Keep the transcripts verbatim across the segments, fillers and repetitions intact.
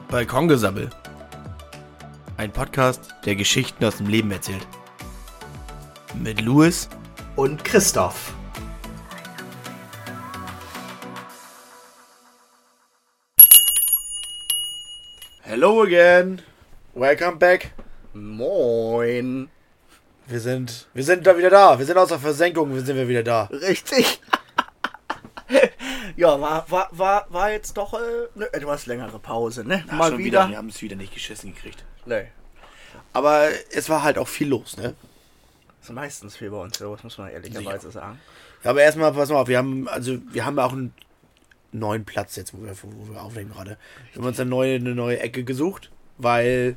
Balkongesabbel. Ein Podcast, der Geschichten aus dem Leben erzählt. Mit Louis und Christoph. Hello again. Welcome back. Moin. Wir sind, wir sind da wieder da. Wir sind aus der Versenkung, wir sind wir wieder da. Richtig. Ja, war, war, war, war jetzt doch äh, eine etwas längere Pause, ne? Ach, Mal schon wieder. wieder. Wir haben es wieder nicht geschissen gekriegt. Nee. Aber es war halt auch viel los, ne? Ist meistens viel bei uns los, muss man ehrlicherweise Sicher. sagen. Ja, aber erstmal, pass mal auf, wir haben, also, wir haben auch einen neuen Platz jetzt, wo wir, wo wir aufnehmen gerade. Wir haben uns eine neue, eine neue Ecke gesucht, weil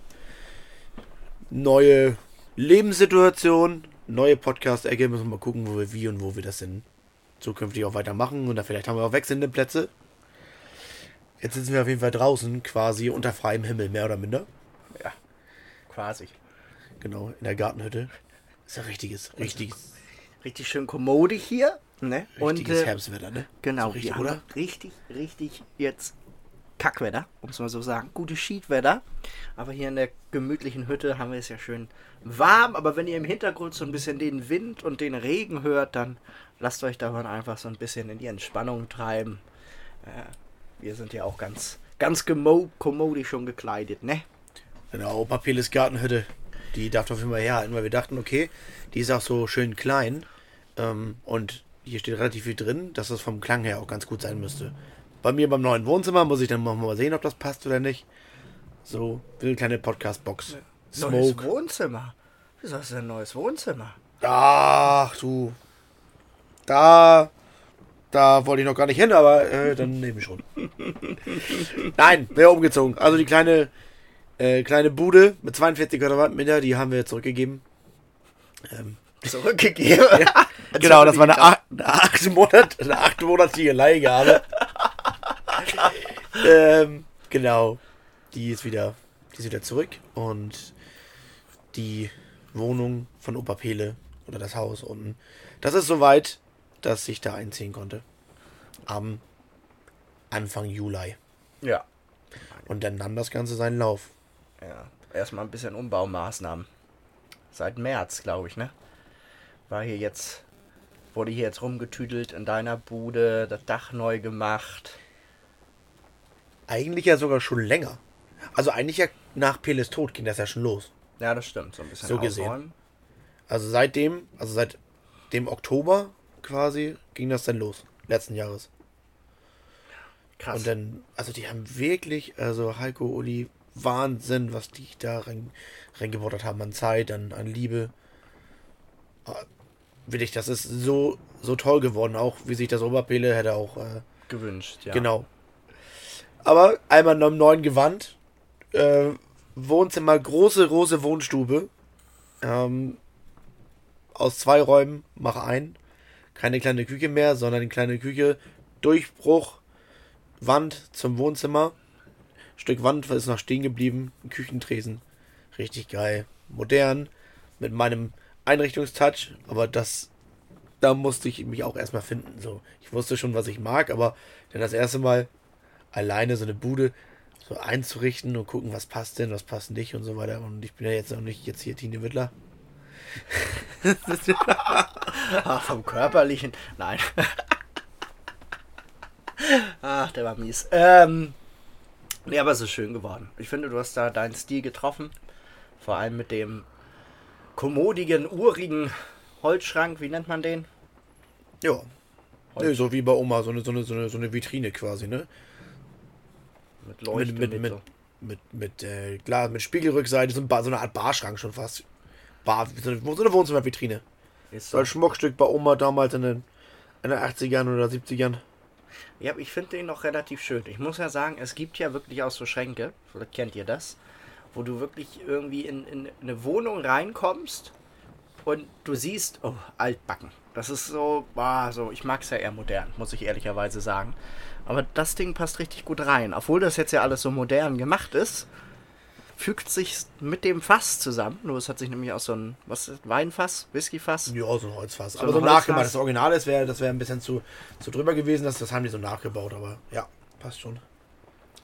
neue Lebenssituation, neue Podcast-Ecke, müssen wir mal gucken, wo wir wie und wo wir das denn zukünftig auch weitermachen. Und da vielleicht haben wir auch wechselnde Plätze. Jetzt sitzen wir auf jeden Fall draußen, quasi unter freiem Himmel, mehr oder minder. Ja, quasi. Genau, in der Gartenhütte. Ist ja richtiges, richtiges, Richtig schön kommodig hier, ne? richtiges Und, äh, Herbstwetter, ne? Genau, So richtig, wir oder? haben richtig, richtig jetzt Kackwetter, um es mal so sagen. Gutes Schiedwetter. Aber hier in der gemütlichen Hütte haben wir es ja schön warm. Aber wenn ihr im Hintergrund so ein bisschen den Wind und den Regen hört, dann lasst euch davon einfach so ein bisschen in die Entspannung treiben. Äh, wir sind ja auch ganz, ganz gemmo- kommodisch schon gekleidet, ne? Genau, Opa Peles Gartenhütte. Die darf auf jeden Fall herhalten, weil wir dachten, okay, die ist auch so schön klein. Ähm, und hier steht relativ viel drin, dass das vom Klang her auch ganz gut sein müsste. Bei mir beim neuen Wohnzimmer muss ich dann noch mal sehen, ob das passt oder nicht. So, eine kleine Podcast-Box. Neues Smoke. Wohnzimmer. Wieso hast du denn ein neues Wohnzimmer? Ach du. Da. Da wollte ich noch gar nicht hin, aber äh, dann eben schon. Nein, wäre umgezogen. Also die kleine, äh, kleine Bude mit zweiundvierzig Quadratmeter, die haben wir zurückgegeben. Ähm, Zurückgegeben? ja, genau, das war eine, acht, eine, acht Monat, eine achtmonatige Leihgabe. ähm, genau. Die ist wieder, die ist wieder zurück und die Wohnung von Opa Pele oder das Haus unten, das ist soweit, dass ich da einziehen konnte. Am Anfang Juli. Ja. Und dann nahm das Ganze seinen Lauf. Ja, erstmal ein bisschen Umbaumaßnahmen. Seit März, glaube ich, ne? War hier jetzt, wurde hier jetzt rumgetüdelt in deiner Bude, das Dach neu gemacht. Eigentlich ja sogar schon länger. Also eigentlich ja nach Peles Tod ging das ja schon los. Ja, das stimmt, so ein bisschen So gesehen. ausräumen. Also seitdem, also seit dem Oktober quasi, ging das dann los. Letzten Jahres. Krass. Und dann, also die haben wirklich, also Heiko, Uli, Wahnsinn, was die da rein, reingebuttert haben an Zeit, an, an Liebe. Ah, wirklich, das ist so, so toll geworden, auch wie sich das Opa Pele hätte auch äh, gewünscht, ja. Genau. Aber einmal in einem neuen Gewand. Äh, Wohnzimmer, große, große Wohnstube. Ähm, aus zwei Räumen, mach ein. Keine kleine Küche mehr, sondern eine kleine Küche. Durchbruch, Wand zum Wohnzimmer. Stück Wand ist noch stehen geblieben. Ein Küchentresen. Richtig geil. Modern. Mit meinem Einrichtungstouch. Aber das, da musste ich mich auch erstmal finden. So, ich wusste schon, was ich mag, aber dann das erste Mal alleine so eine Bude so einzurichten und gucken, was passt denn, was passt nicht und so weiter. Und ich bin ja jetzt noch nicht jetzt hier Tine Wittler. Ach, vom Körperlichen. Nein. Ach, der war mies. Ähm, nee, aber es ist schön geworden. Ich finde, du hast da deinen Stil getroffen. Vor allem mit dem kommodigen, urigen Holzschrank. Wie nennt man den? Ja. Nee, so wie bei Oma, so eine, so eine, so eine, so eine Vitrine quasi, ne? Mit Leuchten. Mit, mit, mit, mit, mit, äh, Glas, mit Spiegelrückseite, so, ein Bar, so eine Art Barschrank schon fast. Bar, so eine, so eine Wohnzimmervitrine. Ist So ein Schmuckstück bei Oma damals in den, in den achtzigern oder siebzigern. Ja, ich finde den noch relativ schön. Ich muss ja sagen, es gibt ja wirklich auch so Schränke, vielleicht kennt ihr das, wo du wirklich irgendwie in, in eine Wohnung reinkommst und du siehst, oh, altbacken. Das ist so, boah, so, ich mag es ja eher modern, muss ich ehrlicherweise sagen. Aber das Ding passt richtig gut rein. Obwohl das jetzt ja alles so modern gemacht ist, fügt sich mit dem Fass zusammen. Nur es hat sich nämlich aus so ein, was ist, Weinfass, Whiskyfass? Ja, so ein Holzfass. So aber ein so Holzfass. nachgemacht. Das Original ist, wär, das wäre ein bisschen zu, zu drüber gewesen. Das, das haben die so nachgebaut, aber ja, passt schon.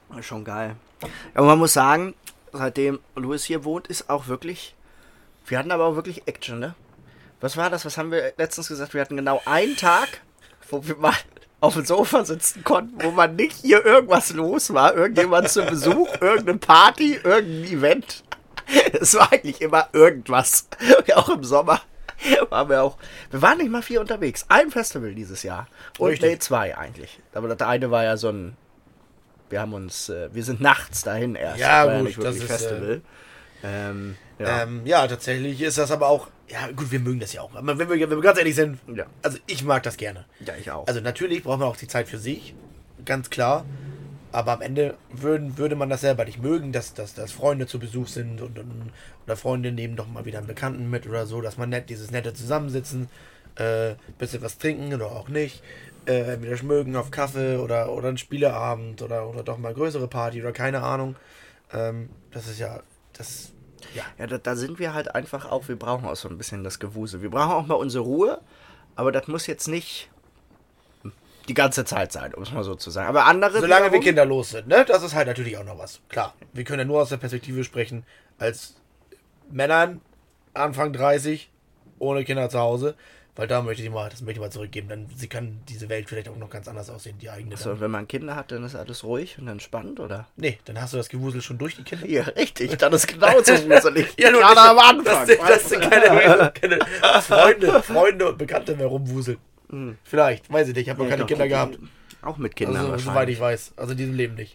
Schon geil. Aber man muss sagen, seitdem Louis hier wohnt, ist auch wirklich... Wir hatten aber auch wirklich Action, ne? Was war das? Was haben wir letztens gesagt? Wir hatten genau einen Tag, wo wir mal auf dem Sofa sitzen konnten, wo man nicht hier irgendwas los war. Irgendjemand zu Besuch, irgendeine Party, irgendein Event. Es war eigentlich immer irgendwas. Auch im Sommer waren wir auch... Wir waren nicht mal viel unterwegs. Ein Festival dieses Jahr. Und Richtig. nee, zwei eigentlich. Aber das eine war ja so ein... Wir haben uns... Äh, wir sind nachts dahin erst. Ja, Das war gut, nicht wirklich das ist, Festival. Ähm, ja. Ja. Ähm, ja, tatsächlich ist das aber auch... Ja, gut, wir mögen das ja auch. Aber wenn wir, wenn wir ganz ehrlich sind, Ja. also ich mag das gerne. ja, ich auch. Also natürlich braucht man auch die Zeit für sich, ganz klar. Aber am Ende würden, würde man das selber nicht mögen, dass, dass, dass Freunde zu Besuch sind und, und oder Freunde nehmen doch mal wieder einen Bekannten mit oder so, dass man nett dieses nette Zusammensitzen, äh, bisschen was trinken oder auch nicht, äh, wieder schmögen auf Kaffee oder, oder einen Spieleabend oder, oder doch mal größere Party oder keine Ahnung. Ähm, das ist ja, das, ja. Ja, da, da sind wir halt einfach auch, wir brauchen auch so ein bisschen das Gewusel. Wir brauchen auch mal unsere Ruhe, aber das muss jetzt nicht die ganze Zeit sein, um es mal so zu sagen. Aber andere... Solange wir wiederum- kinderlos sind, ne? Das ist halt natürlich auch noch was. Klar, wir können ja nur aus der Perspektive sprechen, als Männern, Anfang dreißig, ohne Kinder zu Hause. Weil da möchte ich mal, das möchte ich mal zurückgeben. Dann sie kann diese Welt vielleicht auch noch ganz anders aussehen, die eigene. So, dann. wenn man Kinder hat, dann ist alles ruhig und entspannt, oder? Nee, dann hast du das Gewusel schon durch die Kinder. Ja, richtig, dann ist genauso wuselig. Ja, nur Gerade das- am Anfang. Das, das sind keine, keine Freunde, Freunde und Bekannte mehr rumwuseln. Vielleicht, weiß ich nicht, ich habe noch Ja, keine doch, Kinder die- gehabt. Auch mit Kindern Also, soweit wahrscheinlich. ich weiß. Also in diesem Leben nicht.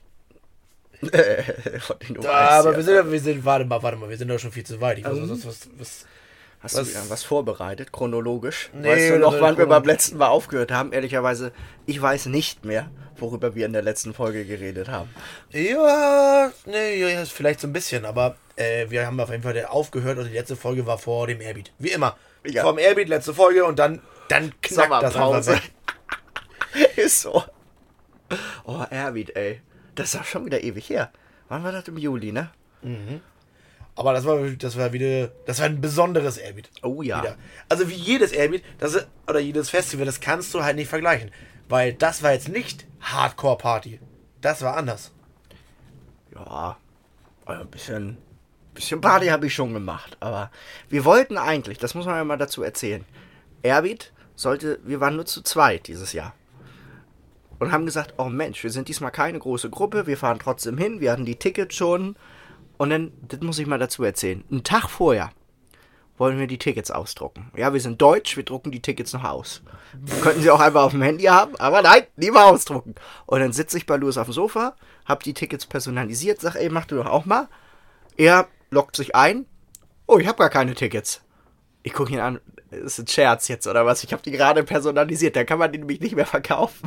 Von denen du Ja, weißt, aber ja. wir sind, wir sind, warte mal, warte mal, wir sind doch schon viel zu weit. Ich weiß, Ähm. was, was, was, Hast was- du wieder was vorbereitet, chronologisch? Nee, weißt du oder noch, so wann wir beim chronologisch. letzten Mal aufgehört haben? Ehrlicherweise, ich weiß nicht mehr, worüber wir in der letzten Folge geredet haben. Ja, nee, ja, vielleicht so ein bisschen, aber äh, wir haben auf jeden Fall aufgehört und die letzte Folge war vor dem Airbeat. Wie immer. Ja. Vor dem Airbeat, letzte Folge und dann, dann knackt das einfach Sommerpause. weg. Ist so. Oh, Airbeat, ey. Das ist auch schon wieder ewig her. Wann war das? Im Juli, ne? Aber das war, das war wieder, das war ein besonderes Airbeat. Oh ja. Wieder. Also wie jedes Airbeat, das ist, oder jedes Festival, das kannst du halt nicht vergleichen. Weil das war jetzt nicht Hardcore-Party. Das war anders. Ja, also ein bisschen, bisschen Party habe ich schon gemacht. Aber wir wollten eigentlich, das muss man ja mal dazu erzählen, Airbeat sollte, wir waren nur zu zweit dieses Jahr. Und haben gesagt, oh Mensch, wir sind diesmal keine große Gruppe, wir fahren trotzdem hin, wir hatten die Tickets schon. Und dann, das muss ich mal dazu erzählen, einen Tag vorher wollen wir die Tickets ausdrucken. Ja, wir sind deutsch, wir drucken die Tickets noch aus. Wir könnten sie auch einfach auf dem Handy haben, aber nein, lieber ausdrucken. Und dann sitze ich bei Louis auf dem Sofa, hab die Tickets personalisiert, sag, ey, mach du doch auch mal. Er loggt sich ein. Oh, ich habe gar keine Tickets. Ich gucke ihn an, ist ein Scherz jetzt oder was? Ich habe die gerade personalisiert, da kann man die nämlich nicht mehr verkaufen.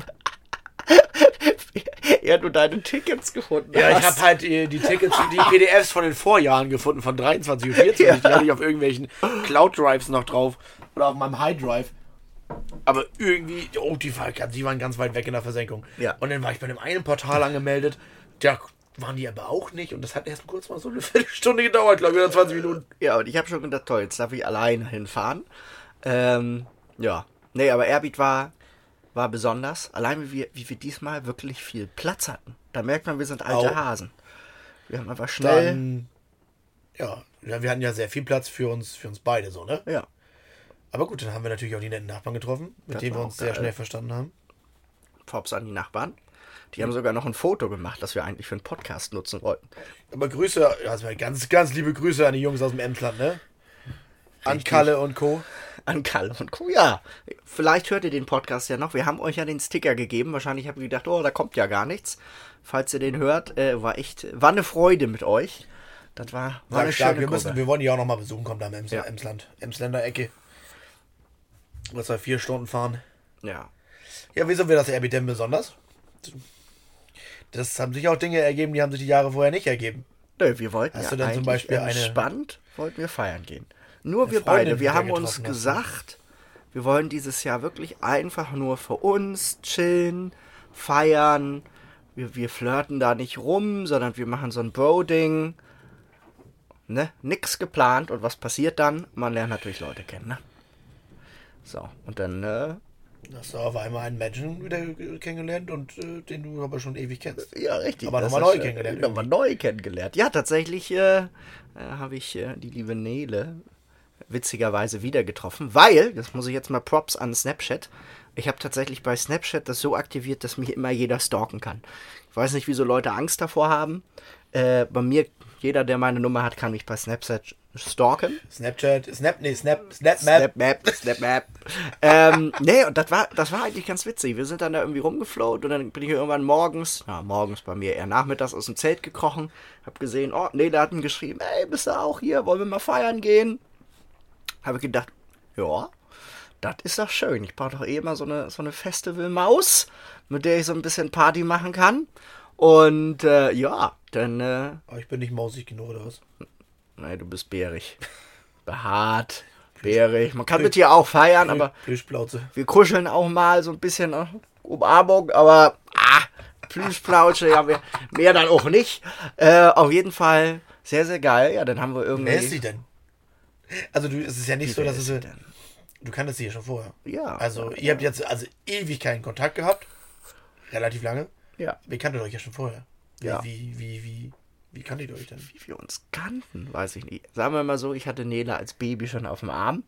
Ja, du deine Tickets gefunden Ja, hast. ich habe halt die, die Tickets, die P D Fs von den Vorjahren gefunden, von dreiundzwanzig und vierzig. Ja. Die hatte ich auf irgendwelchen Cloud Drives noch drauf. Oder auf meinem High Drive. Aber irgendwie, oh, die, war, die waren ganz weit weg in der Versenkung. Ja. Und dann war ich bei dem einen Portal angemeldet. Da waren die aber auch nicht. Und das hat erst kurz mal so eine Viertelstunde gedauert, glaube ich, oder zwanzig Minuten. Ja, und ich habe schon gedacht, toll, jetzt darf ich alleine hinfahren. Ähm, ja. Nee, aber Airbeat war, war besonders. Allein wie wir, wie wir diesmal wirklich viel Platz hatten. Da merkt man, wir sind alte Au. Hasen. Wir haben einfach schnell... Dann, ja, ja, wir hatten ja sehr viel Platz für uns, für uns beide so, ne? ja, Aber gut, dann haben wir natürlich auch die netten Nachbarn getroffen, mit Das denen war wir auch uns sehr geil. schnell verstanden haben. Props an die Nachbarn. Die haben sogar noch ein Foto gemacht, das wir eigentlich für einen Podcast nutzen wollten. Aber Grüße, also ganz, ganz liebe Grüße an die Jungs aus dem Emsland, ne? An Richtig. Kalle und Co. An Kalle und Co. Ja, vielleicht hört ihr den Podcast ja noch. Wir haben euch ja den Sticker gegeben. Wahrscheinlich habt ihr gedacht, oh, da kommt ja gar nichts. Falls ihr den hört, äh, war echt, war eine Freude mit euch. Das war, war eine Sag stark, schöne wir, Gruppe. müssen, wir wollen die auch noch mal besuchen, kommt da im Ems Ja. Emsland. Emsländer Ecke. Was wir vier Stunden fahren. Ja. Ja, wieso wird das Airbeat denn besonders? Das haben sich auch Dinge ergeben, die haben sich die Jahre vorher nicht ergeben. Nö, wir wollten Hast ja du denn zum eigentlich Beispiel eine- entspannt, wollten wir feiern gehen. Nur wir Freundin beide, wir wieder haben uns getroffen hast, ne? gesagt, wir wollen dieses Jahr wirklich einfach nur für uns chillen, feiern. Wir, wir flirten da nicht rum, sondern wir machen so ein Bro-Ding. Ne? Nix geplant. Und was passiert dann? Man lernt natürlich Leute kennen, ne? So, und dann, äh, Hast du auf einmal einen Menschen wieder kennengelernt und äh, den du aber schon ewig kennst. Ja, richtig. Aber das nochmal ist, neu kennengelernt. Äh, nochmal neu kennengelernt. Ja, tatsächlich äh, äh, habe ich äh, die liebe Nele witzigerweise wieder getroffen, weil, das muss ich jetzt mal Props an Snapchat, ich habe tatsächlich bei Snapchat das so aktiviert, dass mich immer jeder stalken kann. Ich weiß nicht, wieso Leute Angst davor haben. Äh, bei mir, jeder, der meine Nummer hat, kann mich bei Snapchat stalken. Snapchat, Snap, nee, Snap, SnapMap. SnapMap, SnapMap. ähm, nee, und das war, das war eigentlich ganz witzig. Wir sind dann da irgendwie rumgefloat und dann bin ich irgendwann morgens, ja, morgens bei mir eher nachmittags aus dem Zelt gekrochen, hab gesehen, oh, Nele hat mir geschrieben, ey, bist du auch hier, wollen wir mal feiern gehen? Habe ich gedacht, ja, das ist doch schön. Ich brauche doch eh mal so eine, so eine Festival-Maus, mit der ich so ein bisschen Party machen kann. Und äh, ja, dann... Äh, Aber ich bin nicht mausig genug, oder was? Nein, du bist bärig. Behaart, bärig. Man kann mit dir auch feiern, aber Plüschplauze. wir kuscheln auch mal so ein bisschen äh, Umarmung, aber ah, Plüschplauze, ja, mehr, mehr dann auch nicht. Äh, auf jeden Fall sehr, sehr geil. Ja, dann haben wir irgendwie... Wer ist sie denn? Also du, es ist ja nicht Wie so, wer dass ist es... sie denn? Du kanntest sie ja schon vorher. Ja. Also ihr habt jetzt also ewig keinen Kontakt gehabt. Relativ lange. Ja. Wir kanntet euch ja schon vorher. Wie, Ja. wie, wie, wie, wie kanntet ihr euch denn? Wie wir uns kannten, weiß ich nicht. Sagen wir mal so, ich hatte Nele als Baby schon auf dem Arm.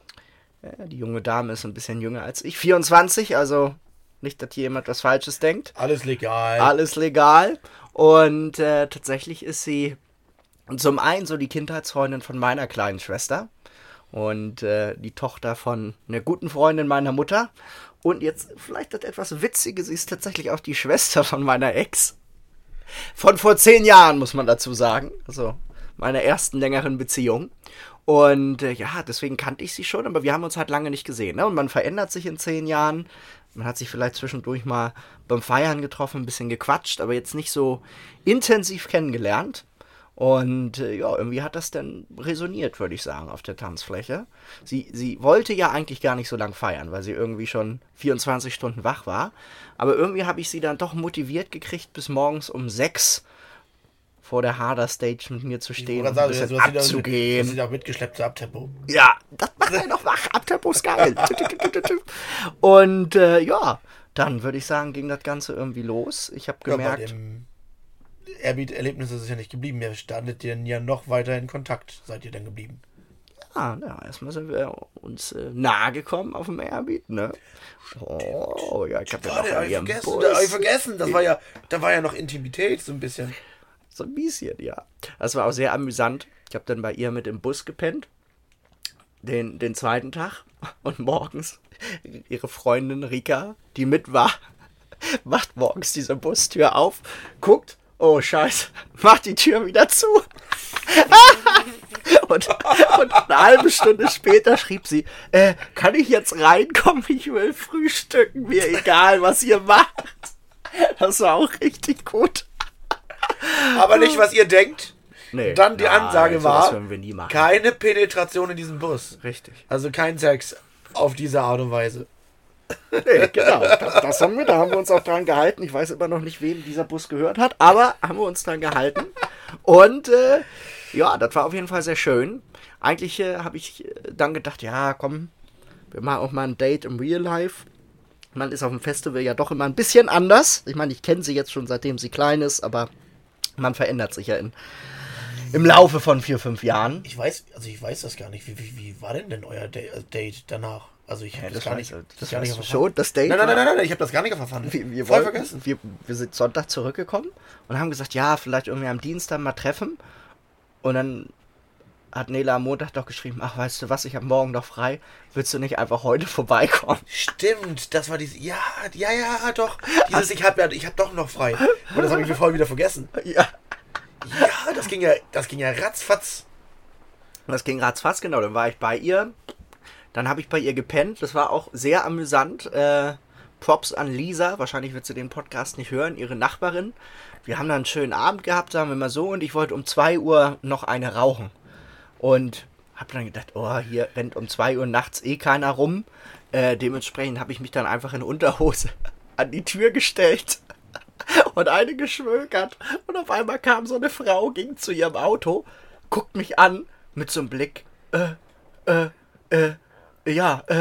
Ja, die junge Dame ist ein bisschen jünger als ich. vierundzwanzig, also nicht, dass hier jemand was Falsches denkt. Alles legal. Alles legal. Und äh, tatsächlich ist sie zum einen so die Kindheitsfreundin von meiner kleinen Schwester und äh, die Tochter von einer guten Freundin meiner Mutter. Und jetzt vielleicht das etwas Witzige, sie ist tatsächlich auch die Schwester von meiner Ex. Von vor zehn Jahren, muss man dazu sagen. Also meiner ersten längeren Beziehung. Und äh, ja, deswegen kannte ich sie schon, aber wir haben uns halt lange nicht gesehen. Ne? Und man verändert sich in zehn Jahren. Man hat sich vielleicht zwischendurch mal beim Feiern getroffen, ein bisschen gequatscht, aber jetzt nicht so intensiv kennengelernt. Und äh, ja, irgendwie hat das dann resoniert, würde ich sagen, auf der Tanzfläche. Sie, sie wollte ja eigentlich gar nicht so lang feiern, weil sie irgendwie schon vierundzwanzig Stunden wach war. Aber irgendwie habe ich sie dann doch motiviert gekriegt, bis morgens um sechs vor der Harder Stage mit mir zu stehen und ein bisschen du hast sie abzugehen. da- du hast sie auch mitgeschleppt zu Abtempo. Ja, das macht er noch wach. Abtempo ist geil. Und äh, ja, dann würde ich sagen, ging das Ganze irgendwie los. Ich habe Ja, bei gemerkt, dem Airbeat-Erlebnis ist es ja nicht geblieben. Ihr standet ihr ja noch weiter in Kontakt. Seid ihr dann geblieben? ah, ja, erstmal sind wir uns äh, nahe gekommen auf dem Airbeat, ne? Oh, ja, ich habe ja Warte, noch hab an ich ihrem vergessen, Bus. da hab ich vergessen. Das war ja, da war ja noch Intimität so ein bisschen. So ein bisschen, ja. Das war auch sehr amüsant. Ich habe dann bei ihr mit im Bus gepennt. Den, den zweiten Tag. Und morgens ihre Freundin Rika, die mit war, macht morgens diese Bustür auf, guckt, oh Scheiße, macht die Tür wieder zu. und, und eine halbe Stunde später schrieb sie, äh, kann ich jetzt reinkommen? Ich will frühstücken, mir egal, was ihr macht. Das war auch richtig gut. Aber nicht, was ihr denkt. Nee, Dann die nein, Ansage sowas war, würden wir nie machen. keine Penetration in diesem Bus. Richtig. Also kein Sex auf diese Art und Weise. Nee, genau. Das, das haben wir, da haben wir uns auch dran gehalten. Ich weiß immer noch nicht, wem dieser Bus gehört hat, aber haben wir uns dran gehalten. Und äh, ja, das war auf jeden Fall sehr schön. Eigentlich äh, habe ich äh, dann gedacht, ja, komm, wir machen auch mal ein Date im Real Life. Man ist auf dem Festival ja doch immer ein bisschen anders. Ich meine, ich kenne sie jetzt schon, seitdem sie klein ist, aber man verändert sich ja in, im Laufe von vier, fünf Jahren. Ich weiß, also ich weiß das gar nicht. Wie, wie, wie war denn denn euer Da- Date danach? Also ich habe Ja, das, das gar weiß- nicht, das das gar weißt nicht du auf schon, das Date Nein, nein, war- nein, nein, nein, ich habe das gar nicht verfahren. Wir, wir, Voll wollten, vergessen. wir, wir sind Sonntag zurückgekommen und haben gesagt, ja, vielleicht irgendwie am Dienstag mal treffen. Und dann hat Nele am Montag doch geschrieben, ach, weißt du was, ich habe morgen noch frei. Willst du nicht einfach heute vorbeikommen? Stimmt, das war diese. Ja, ja, ja, doch. Dieses, ich habe ja, ich habe doch noch frei. Und das habe ich mir voll wieder vergessen. Ja. Ja, das ging ja, das ging ja ratzfatz. Das ging ratzfatz, genau. Dann war ich bei ihr. Dann habe ich bei ihr gepennt. Das war auch sehr amüsant. Äh, Props an Lisa. Wahrscheinlich wird sie den Podcast nicht hören. Ihre Nachbarin. Wir haben dann einen schönen Abend gehabt, sagen wir mal so. Und ich wollte um zwei Uhr noch eine rauchen. Und habe dann gedacht, oh, hier rennt um zwei Uhr nachts eh keiner rum. Äh, dementsprechend habe ich mich dann einfach in Unterhose an die Tür gestellt und eine geschwögert. Und auf einmal kam so eine Frau, ging zu ihrem Auto, guckt mich an mit so einem Blick, äh, äh, äh, ja, äh,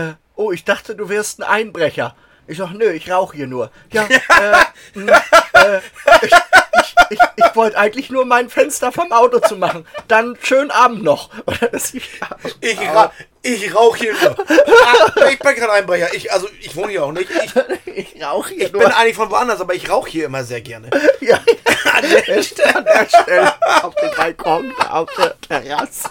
oh, ich dachte, du wärst ein Einbrecher. Ich sag, nö, ich rauche hier nur. Ja, äh, mh, äh, ich, ich, ich, ich wollte eigentlich nur mein Fenster vom Auto zu machen. Dann schönen Abend noch. Ich, ra ich rauche hier nur. Ah, ich bin kein Einbrecher. Ich, also, ich wohne hier auch nicht. Ich, ich rauche hier ich nur. bin eigentlich von woanders, aber ich rauche hier immer sehr gerne. Ja, an der Stelle, an der Stelle auf dem Balkon, auf der Terrasse.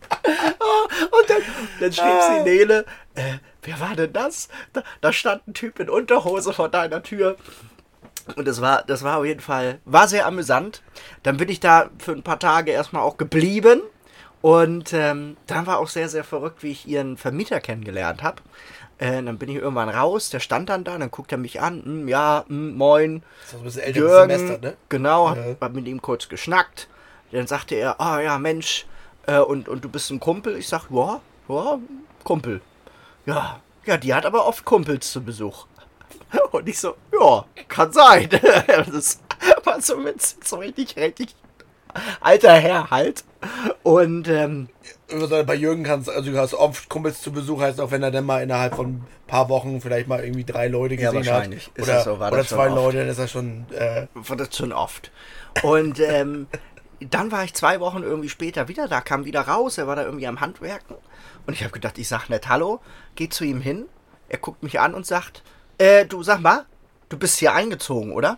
Und dann, dann schrieb sie Nele, äh, wer war denn das? Da, da stand ein Typ in Unterhose vor deiner Tür. Und das war, das war auf jeden Fall, war sehr amüsant. Dann bin ich da für ein paar Tage erstmal auch geblieben. Und ähm, dann war auch sehr, sehr verrückt, wie ich ihren Vermieter kennengelernt habe. Äh, dann bin ich irgendwann raus, der stand dann da, dann guckt er mich an, hm, ja, hm, moin. Das ist ein bisschen älteres Jürgen, Semester, ne? Genau, hab, Ja. hab mit ihm kurz geschnackt. Dann sagte er, ah ja, Mensch, äh, und, und du bist ein Kumpel? Ich sag, ja, ja, Kumpel. Ja, ja, die hat aber oft Kumpels zu Besuch. Und ich so, ja, kann sein. Das war so, mit, so richtig, richtig alter Herr halt. Und ähm, Bei Jürgen kannst also du hast oft Kumpels zu Besuch, heißt auch wenn er dann mal innerhalb von ein paar Wochen vielleicht mal irgendwie drei Leute Ja, gesehen wahrscheinlich. hat. Ist Oder, das so? War oder das zwei schon oft? Leute, dann ist er schon. Äh, war das schon oft. Und ähm, dann war ich zwei Wochen irgendwie später wieder da, kam wieder raus, er war da irgendwie am Handwerken. Und ich habe gedacht, ich sag nett Hallo, geh zu ihm hin. Er guckt mich an und sagt, äh, du sag mal, du bist hier eingezogen, oder?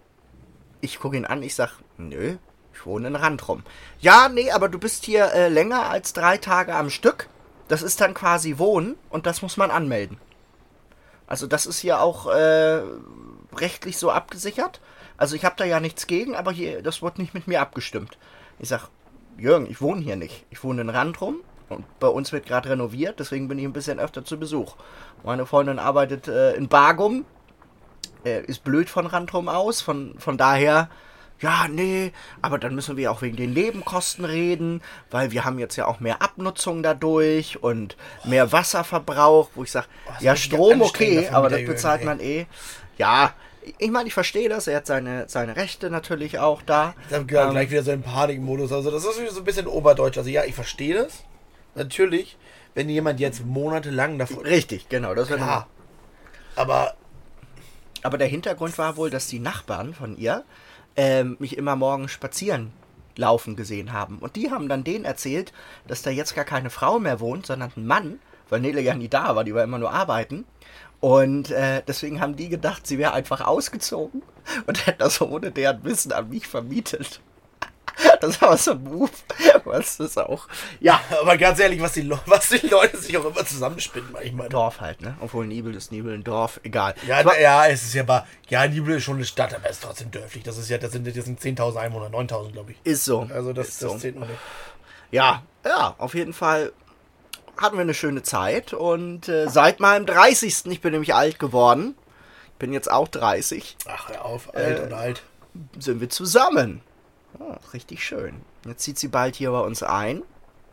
Ich gucke ihn an, ich sag, nö, ich wohne in Randrum. Ja, nee, aber du bist hier äh, länger als drei Tage am Stück. Das ist dann quasi Wohnen und das muss man anmelden. Also das ist hier auch äh, rechtlich so abgesichert. Also ich habe da ja nichts gegen, aber hier, das wird nicht mit mir abgestimmt. Ich sag, Jürgen, ich wohne hier nicht. Ich wohne in Randrum und bei uns wird gerade renoviert, deswegen bin ich ein bisschen öfter zu Besuch. Meine Freundin arbeitet äh, in Bargum, äh, ist blöd von Randrum aus, von, von daher, ja, nee, aber dann müssen wir auch wegen den Nebenkosten reden, weil wir haben jetzt ja auch mehr Abnutzung dadurch und mehr Wasserverbrauch, wo ich sage, Oh, das ja, ist Strom richtig okay, anstrengend aber von das der bezahlt Jürgen, man eh. Ja, ich meine, ich verstehe das, er hat seine, seine Rechte natürlich auch da. Dann genau, Ähm, gleich wieder so ein Panikmodus. Also das ist wieder so ein bisschen oberdeutsch. Also ja, ich verstehe das. Natürlich, wenn jemand jetzt monatelang davon. Richtig, genau, das wäre Ja. Aber Aber der Hintergrund war wohl, dass die Nachbarn von ihr ähm, mich immer morgens spazieren laufen gesehen haben. Und die haben dann denen erzählt, dass da jetzt gar keine Frau mehr wohnt, sondern ein Mann, weil Nele ja nie da war, die war immer nur arbeiten. Und äh, deswegen haben die gedacht, sie wäre einfach ausgezogen und hätte das ohne deren Wissen an mich vermietet. Das war so ein Move, was das auch. Ja, Aber ganz ehrlich, was die, Le was die Leute sich auch immer zusammenspinnen, manchmal. Dorf halt, ne? Obwohl Nibel ist Nibel ein Dorf, egal. Ja, Es war- na, ja, es ist ja aber, ja, Nibel ist schon eine Stadt, aber es ist trotzdem dörflich. Das ist ja, das sind, das sind zehntausend Einwohner, neuntausend, glaube ich. Ist so. Also das, ist das so. zählt noch nicht. Ja, ja, auf jeden Fall hatten wir eine schöne Zeit und äh, seit meinem dreißigsten Ich bin nämlich alt geworden, bin jetzt auch dreißig, Ach, hör auf, alt Äh, und alt. sind wir zusammen. Oh, richtig schön. Jetzt zieht sie bald hier bei uns ein.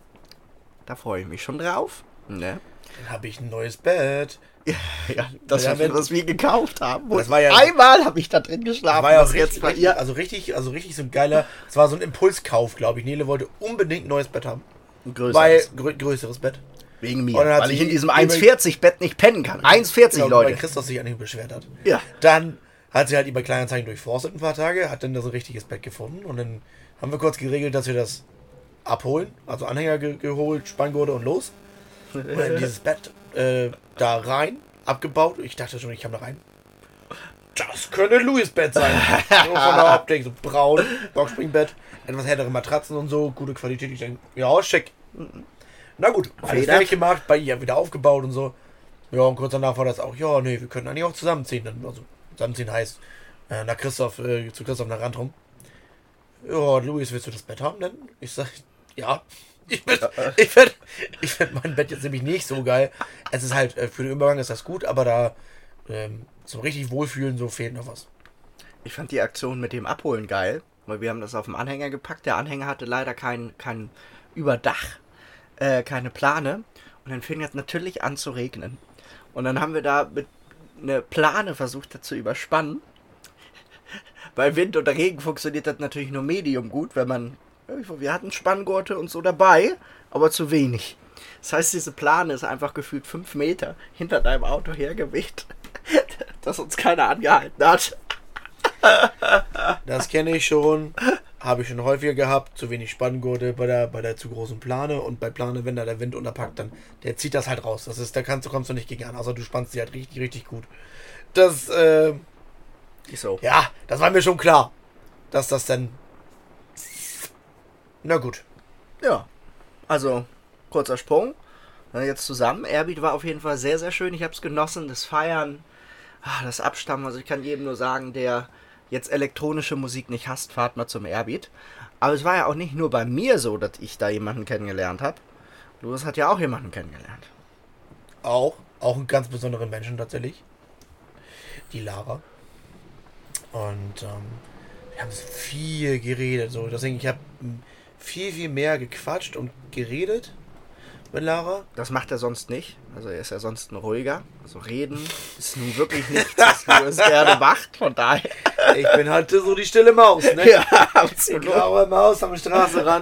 Da freue ich mich schon drauf. Ne? Dann habe ich ein neues Bett. Ja, das Ja, war das, wenn- was wir gekauft haben. Das war ja- Einmal habe ich da drin geschlafen. War ja auch was richtig, jetzt bei richtig, ihr. also richtig, also richtig so ein geiler, es war so ein Impulskauf, glaube ich. Nele wollte unbedingt ein neues Bett haben. Ein größeres. Weil, grö größeres Bett. Wegen mir. Und dann hat Weil ich sie in diesem die- eins vierzig Bett nicht pennen kann. eins vierzig, Genau, Weil Leute. Christoph sich eigentlich beschwert hat. Ja. Dann hat sie halt über Kleinanzeigen durchforstet ein paar Tage, hat dann da so ein richtiges Bett gefunden und dann haben wir kurz geregelt, dass wir das abholen, also Anhänger ge geholt, Spanngurte und los. Und dann dieses Bett äh, da rein, abgebaut. Ich dachte schon, ich kam da rein. Das könnte Louis Bett sein. So von der Optik, so braun, Boxspringbett, etwas härtere Matratzen und so, gute Qualität. Ich denke, ja, schick. Na gut, alles Feder. fertig gemacht, bei ihr wieder aufgebaut und so. Ja, und kurz danach war das auch, ja, nee, wir können eigentlich auch zusammenziehen. Dann, also, zusammenziehen heißt, äh, nach Christoph, äh, zu Christoph nach Randrum. Ja, Louis, willst du das Bett haben denn? Ich sag, ja. Ich finde ich find, ich find mein Bett jetzt nämlich nicht so geil. Es ist halt, äh, für den Übergang ist das gut, aber da ähm, so richtig wohlfühlen, so fehlt noch was. Ich fand die Aktion mit dem Abholen geil, weil wir haben das auf dem Anhänger gepackt. Der Anhänger hatte leider kein, kein Überdach, äh, keine Plane. Und dann fing es natürlich an zu regnen. Und dann haben wir da mit eine Plane versucht das zu überspannen. Bei Wind und Regen funktioniert das natürlich nur medium gut, wenn man... Wir hatten Spanngurte und so dabei, aber zu wenig. Das heißt, diese Plane ist einfach gefühlt fünf Meter hinter deinem Auto hergeweht, dass uns keiner angehalten hat. Das kenne ich schon. Habe ich schon häufiger gehabt. Zu wenig Spanngurte bei der, bei der zu großen Plane. Und bei Plane, wenn da der Wind unterpackt, dann der zieht das halt raus. Das ist, da kannst du, kommst du nicht gegen an. Außer du spannst sie halt richtig, richtig gut. Das, äh, Ist so. ja, das war mir schon klar. Dass das dann. Na gut. Ja. Also, kurzer Sprung. Dann jetzt zusammen. Airbeat war auf jeden Fall sehr, sehr schön. Ich habe es genossen. Das Feiern, ah, das Abstammen. Also ich kann jedem nur sagen, der jetzt elektronische Musik nicht hasst, fahrt mal zum Airbeat. Aber es war ja auch nicht nur bei mir so, dass ich da jemanden kennengelernt habe. Louis hat ja auch jemanden kennengelernt. Auch. Auch einen ganz besonderen Menschen tatsächlich. Die Lara. Und ähm, wir haben viel geredet. So. Deswegen, ich habe viel, viel mehr gequatscht und geredet mit Lara. Das macht er sonst nicht. Also er ist ja sonst ein ruhiger. Also reden ist nun wirklich nichts, was Louis gerne macht. Von daher. Ich bin halt so die stille Maus, ne? Ja, Die absolut. graue Maus am Straßenrand.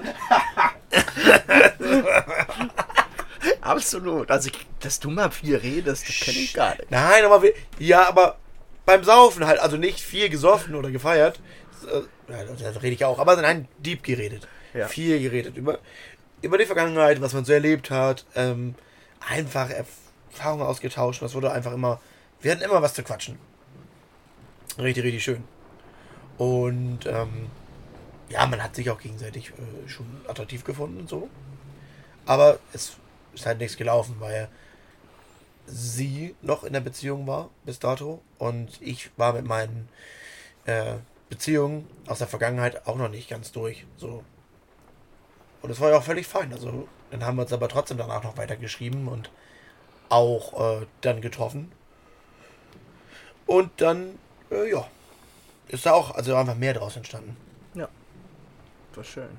Absolut. Also, ich, dass du mal viel redest, das kenne ich gar nicht. Nein, aber wir, ja, aber beim Saufen halt, also nicht viel gesoffen oder gefeiert. Äh, ja, da rede ich auch, aber nein, deep geredet. Ja. Viel geredet über, über die Vergangenheit, was man so erlebt hat. Ähm, einfach Erfahrungen ausgetauscht. Das wurde einfach immer, wir hatten immer was zu quatschen. Richtig, richtig schön. Und ähm, ja, man hat sich auch gegenseitig äh, schon attraktiv gefunden und so. Aber es ist halt nichts gelaufen, weil sie noch in der Beziehung war bis dato und ich war mit meinen äh, Beziehungen aus der Vergangenheit auch noch nicht ganz durch. So. Und es war ja auch völlig fein. Also dann haben wir uns aber trotzdem danach noch weiter geschrieben und auch äh, dann getroffen. Und dann, äh, ja, ist da auch also einfach mehr draus entstanden. Ja, das war schön.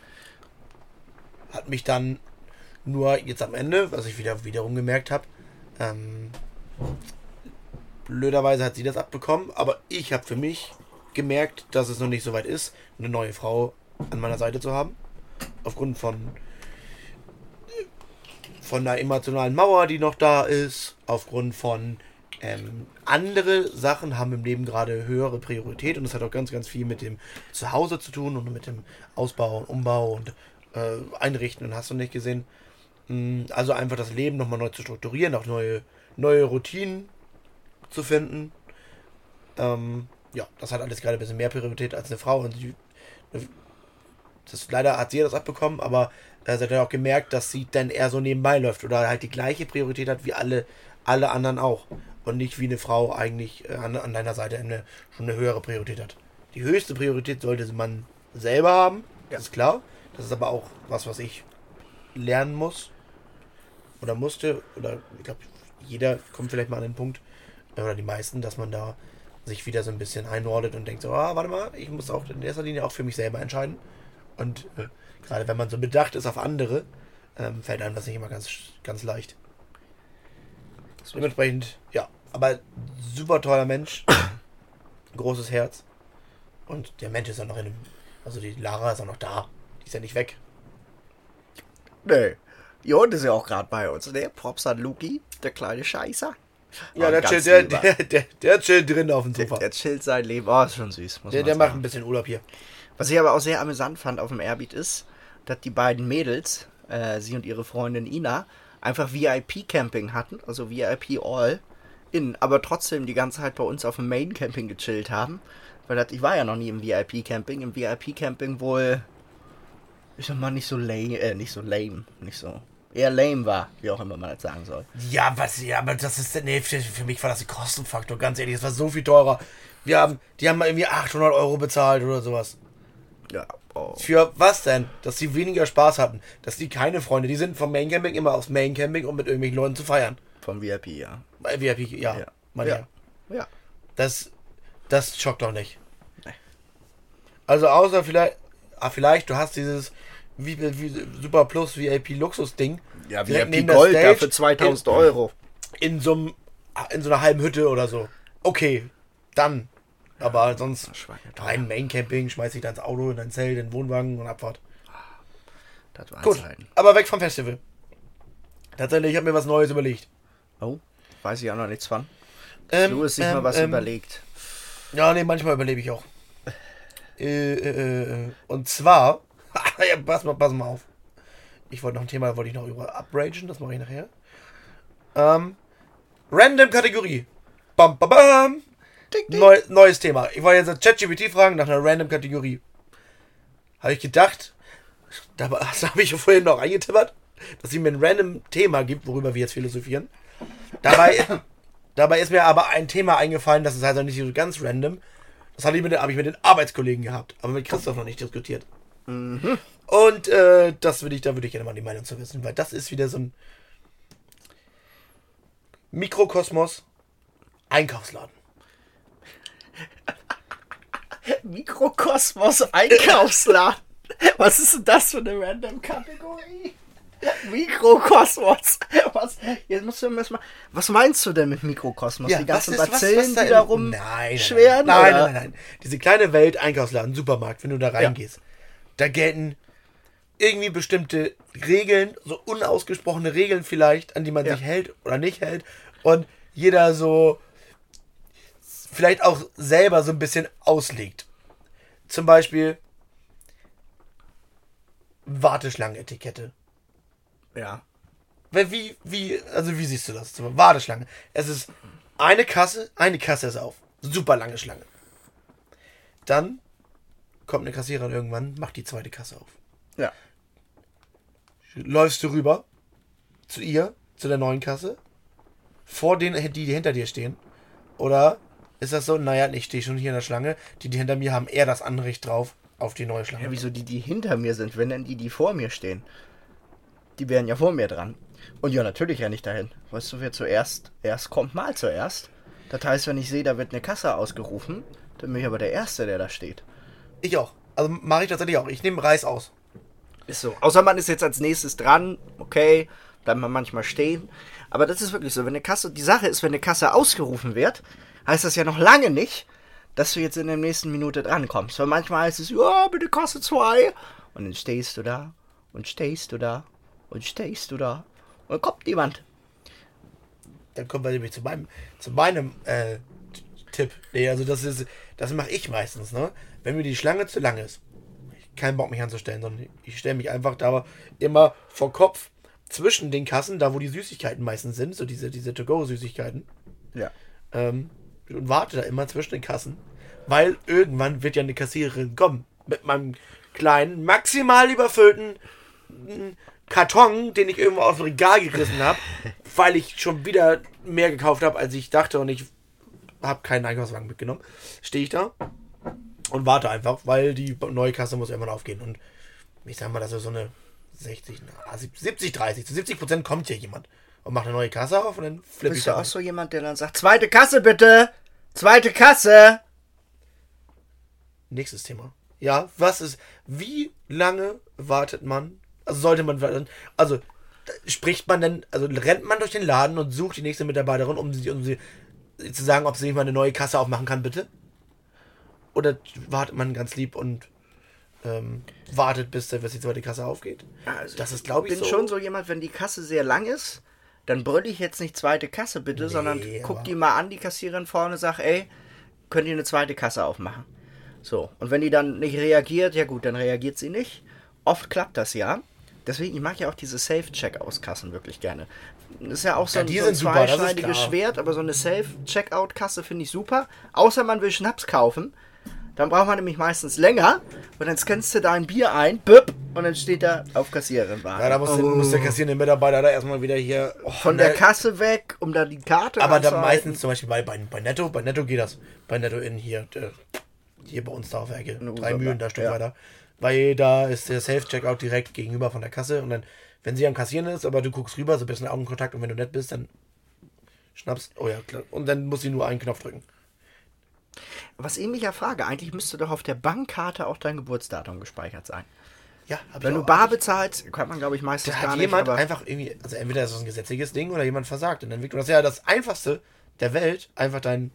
Hat mich dann nur jetzt am Ende, was ich wieder wiederum gemerkt habe, ähm, blöderweise hat sie das abbekommen, aber ich habe für mich gemerkt, dass es noch nicht so weit ist, eine neue Frau an meiner Seite zu haben. Aufgrund von von der emotionalen Mauer, die noch da ist, aufgrund von ähm, andere Sachen haben im Leben gerade höhere Priorität und das hat auch ganz, ganz viel mit dem Zuhause zu tun und mit dem Ausbau und Umbau und äh, Einrichten und hast du nicht gesehen. Also einfach das Leben nochmal neu zu strukturieren, auch neue, neue Routinen zu finden. Ähm, ja, das hat alles gerade ein bisschen mehr Priorität als eine Frau und die, das, leider hat sie das abbekommen, aber äh, sie hat ja auch gemerkt, dass sie dann eher so nebenbei läuft oder halt die gleiche Priorität hat wie alle, alle anderen auch. Und nicht wie eine Frau eigentlich äh, an, an deiner Seite eine, schon eine höhere Priorität hat. Die höchste Priorität sollte man selber haben, das ist klar. Das ist aber auch was, was ich lernen muss oder musste, oder ich glaube, jeder kommt vielleicht mal an den Punkt, oder die meisten, dass man da sich wieder so ein bisschen einordnet und denkt so, ah, warte mal, ich muss auch in erster Linie auch für mich selber entscheiden. Und äh, gerade wenn man so bedacht ist auf andere, ähm, fällt einem das nicht immer ganz, ganz leicht. Dementsprechend, ja, aber super toller Mensch, großes Herz und der Mensch ist auch noch in dem, also die Lara ist auch noch da, die ist ja nicht weg. Nee. Jon ist ja auch gerade bei uns, ne? Props an Luki, der kleine Scheißer. Ja, Oh, der, ganz chillt, der, lieber. der, der, der chillt drin auf dem Der, Sofa. der chillt sein Leben. Oh, ist schon süß. Muss Der, man der sagen. macht ein bisschen Urlaub hier. Was ich aber auch sehr amüsant fand auf dem Airbeat ist, dass die beiden Mädels, äh, sie und ihre Freundin Ina, einfach V I P-Camping hatten, also V I P All, in, aber trotzdem die ganze Zeit bei uns auf dem Main-Camping gechillt haben. Weil das, ich war ja noch nie im V I P-Camping. Im V I P-Camping wohl, ich sag mal, nicht so lame, äh, nicht so lame, nicht so, eher lame war, wie auch immer man das sagen soll. Ja, was, ja, aber das ist, nee, für, für mich war das ein Kostenfaktor, ganz ehrlich, das war so viel teurer. Wir haben, die haben mal irgendwie achthundert Euro bezahlt oder sowas. Ja, oh. Für was denn? Dass sie weniger Spaß hatten. Dass die keine Freunde, die sind vom Main Camping immer aufs Main Camping, um mit irgendwelchen Leuten zu feiern. Vom V I P, ja. Bei V I P, ja. Ja. Meine Ja. Herren. Ja. Das, das schockt doch nicht. Nee. Also außer vielleicht, ah, vielleicht, du hast dieses wie, wie, Super Plus V I P Luxus Ding. Ja, V I direkt P neben der Gold da Stage für zweitausend Euro. In, in so einem, in so einer halben Hütte oder so. Okay, dann. Aber sonst rein Main Camping, schmeiß dich da ins Auto, in dein Zelt, in den Wohnwagen und Abfahrt. Das war Gut, Zeiten. aber weg vom Festival. Tatsächlich, ich habe mir was Neues überlegt. Oh, weiß ich auch noch nichts von. Ähm, Du hast sich ähm, mal was ähm, überlegt. Ja, nee, manchmal überlebe ich auch. Äh, äh, äh, und zwar, ja, pass mal, pass mal auf. Ich wollte noch ein Thema, wollte ich noch über upragen, das mache ich nachher. Ähm, Random Kategorie. Bam, bam, bam. Neu, neues Thema. Ich wollte jetzt ChatGPT fragen nach einer Random Kategorie. Habe ich gedacht, da habe ich vorhin noch eingetippert, dass sie mir ein random Thema gibt, worüber wir jetzt philosophieren. Dabei, dabei ist mir aber ein Thema eingefallen, das ist also nicht so ganz random. Das habe ich, mit den, hab ich mit den Arbeitskollegen gehabt, aber mit Christoph noch nicht diskutiert. Mhm. Und äh, das würde ich, da würde ich gerne mal die Meinung zu wissen, weil das ist wieder so ein Mikrokosmos Einkaufsladen. Mikrokosmos Einkaufsladen. Was ist denn das für eine random Kategorie? Mikrokosmos. Was, jetzt musst du erst mal, was meinst du denn mit Mikrokosmos? Ja, die ganzen was ist, Bazillen, was, was da die da rum nein, schweren? Nein, oder? nein, nein, nein. Diese kleine Welt, Einkaufsladen, Supermarkt, wenn du da reingehst, ja. Da gelten irgendwie bestimmte Regeln, so unausgesprochene Regeln vielleicht, an die man ja. sich hält oder nicht hält. Und jeder so vielleicht auch selber so ein bisschen auslegt. Zum Beispiel Warteschlangenetikette. Ja. Wie, wie, also wie siehst du das? Warteschlange. Es ist eine Kasse, eine Kasse ist auf. Super lange Schlange. Dann kommt eine Kassiererin irgendwann, macht die zweite Kasse auf. Ja. Läufst du rüber zu ihr, zu der neuen Kasse, vor denen, die, die hinter dir stehen? Oder ist das so, naja, ich stehe schon hier in der Schlange, die, die hinter mir haben eher das Anrecht drauf auf die neue Schlange. Ja, wieso die, die hinter mir sind, wenn denn die, die vor mir stehen? Die wären ja vor mir dran. Und ja, natürlich renne ich dahin. Weißt du, wer zuerst, erst kommt mal zuerst. Das heißt, wenn ich sehe, da wird eine Kasse ausgerufen, dann bin ich aber der Erste, der da steht. Ich auch. Also mache ich tatsächlich auch. Ich nehme Reis aus. Ist so. Außer man ist jetzt als nächstes dran, okay, bleibt man manchmal stehen. Aber das ist wirklich so, wenn eine Kasse, die Sache ist, wenn eine Kasse ausgerufen wird, heißt das ja noch lange nicht, dass du jetzt in der nächsten Minute drankommst. Weil manchmal heißt es, ja, bitte Kasse zwei. Und dann stehst du da und stehst du da und stehst du da und dann kommt niemand. Dann kommen wir nämlich zu meinem, zu meinem äh, Tipp. Nee, also das ist, das mache ich meistens, ne? Wenn mir die Schlange zu lang ist, ich keinen Bock mich anzustellen, sondern ich stelle mich einfach da immer vor Kopf zwischen den Kassen, da wo die Süßigkeiten meistens sind, so diese, diese To-Go-Süßigkeiten. Ja. Ähm, und warte da immer zwischen den Kassen, weil irgendwann wird ja eine Kassiererin kommen mit meinem kleinen, maximal überfüllten Karton, den ich irgendwo aus dem Regal gerissen habe, weil ich schon wieder mehr gekauft habe, als ich dachte und ich habe keinen Einkaufswagen mitgenommen. Stehe ich da und warte einfach, weil die neue Kasse muss irgendwann aufgehen. Und ich sag mal, das ist so eine sechzig, siebzig, dreißig. Zu siebzig Prozent kommt hier jemand und macht eine neue Kasse auf und dann flippe ich Bist du da auch so jemand, der dann sagt, zweite Kasse bitte, zweite Kasse? Nächstes Thema. Ja, was ist, wie lange wartet man? Also sollte man warten, also spricht man denn, also rennt man durch den Laden und sucht die nächste Mitarbeiterin, um sie, um sie zu sagen, ob sie nicht mal eine neue Kasse aufmachen kann, bitte? Oder wartet man ganz lieb und ähm, wartet, bis, bis die zweite Kasse aufgeht? Also das ist, glaube ich, so. Ich bin schon so jemand, wenn die Kasse sehr lang ist, dann brülle ich jetzt nicht zweite Kasse bitte, nee, sondern guck die mal an, die Kassiererin vorne, sag, ey, könnt ihr eine zweite Kasse aufmachen? So, und wenn die dann nicht reagiert, ja gut, dann reagiert sie nicht. Oft klappt das ja. Deswegen, ich mag ja auch diese Safe-Checkout-Kassen wirklich gerne. Das ist ja auch so, ja, ein, so ein zweischneidiges Schwert, aber so eine Safe-Checkout-Kasse finde ich super. Außer man will Schnaps kaufen. Dann braucht man nämlich meistens länger. Und dann scannst du dein Bier ein, büpp, und dann steht da auf Kassiererin warten. Ja, da muss, oh. muss der kassierende Mitarbeiter da erstmal wieder hier... Oh, von der Kasse weg, um da die Karte aber dann meistens zum Beispiel bei, bei, bei Netto, bei Netto geht das. Bei Netto in hier, hier bei uns da auf der Ecke, drei Mühlen, da ein Stück ja. weiter. Weil da ist der Self-Checkout direkt gegenüber von der Kasse und dann, wenn sie am Kassieren ist, aber du guckst rüber, so ein bisschen Augenkontakt und wenn du nett bist, dann schnappst, oh ja, klar. Und dann muss sie nur einen Knopf drücken. Was ich mich ja frage, eigentlich müsste doch auf der Bankkarte auch dein Geburtsdatum gespeichert sein. Ja, hab Wenn ich du auch bar bezahlst, kann man glaube ich meistens da gar hat nicht. Jemand aber einfach irgendwie, also entweder ist das ein gesetzliches Ding oder jemand versagt in der Entwicklung. Das ist ja das Einfachste der Welt, einfach dein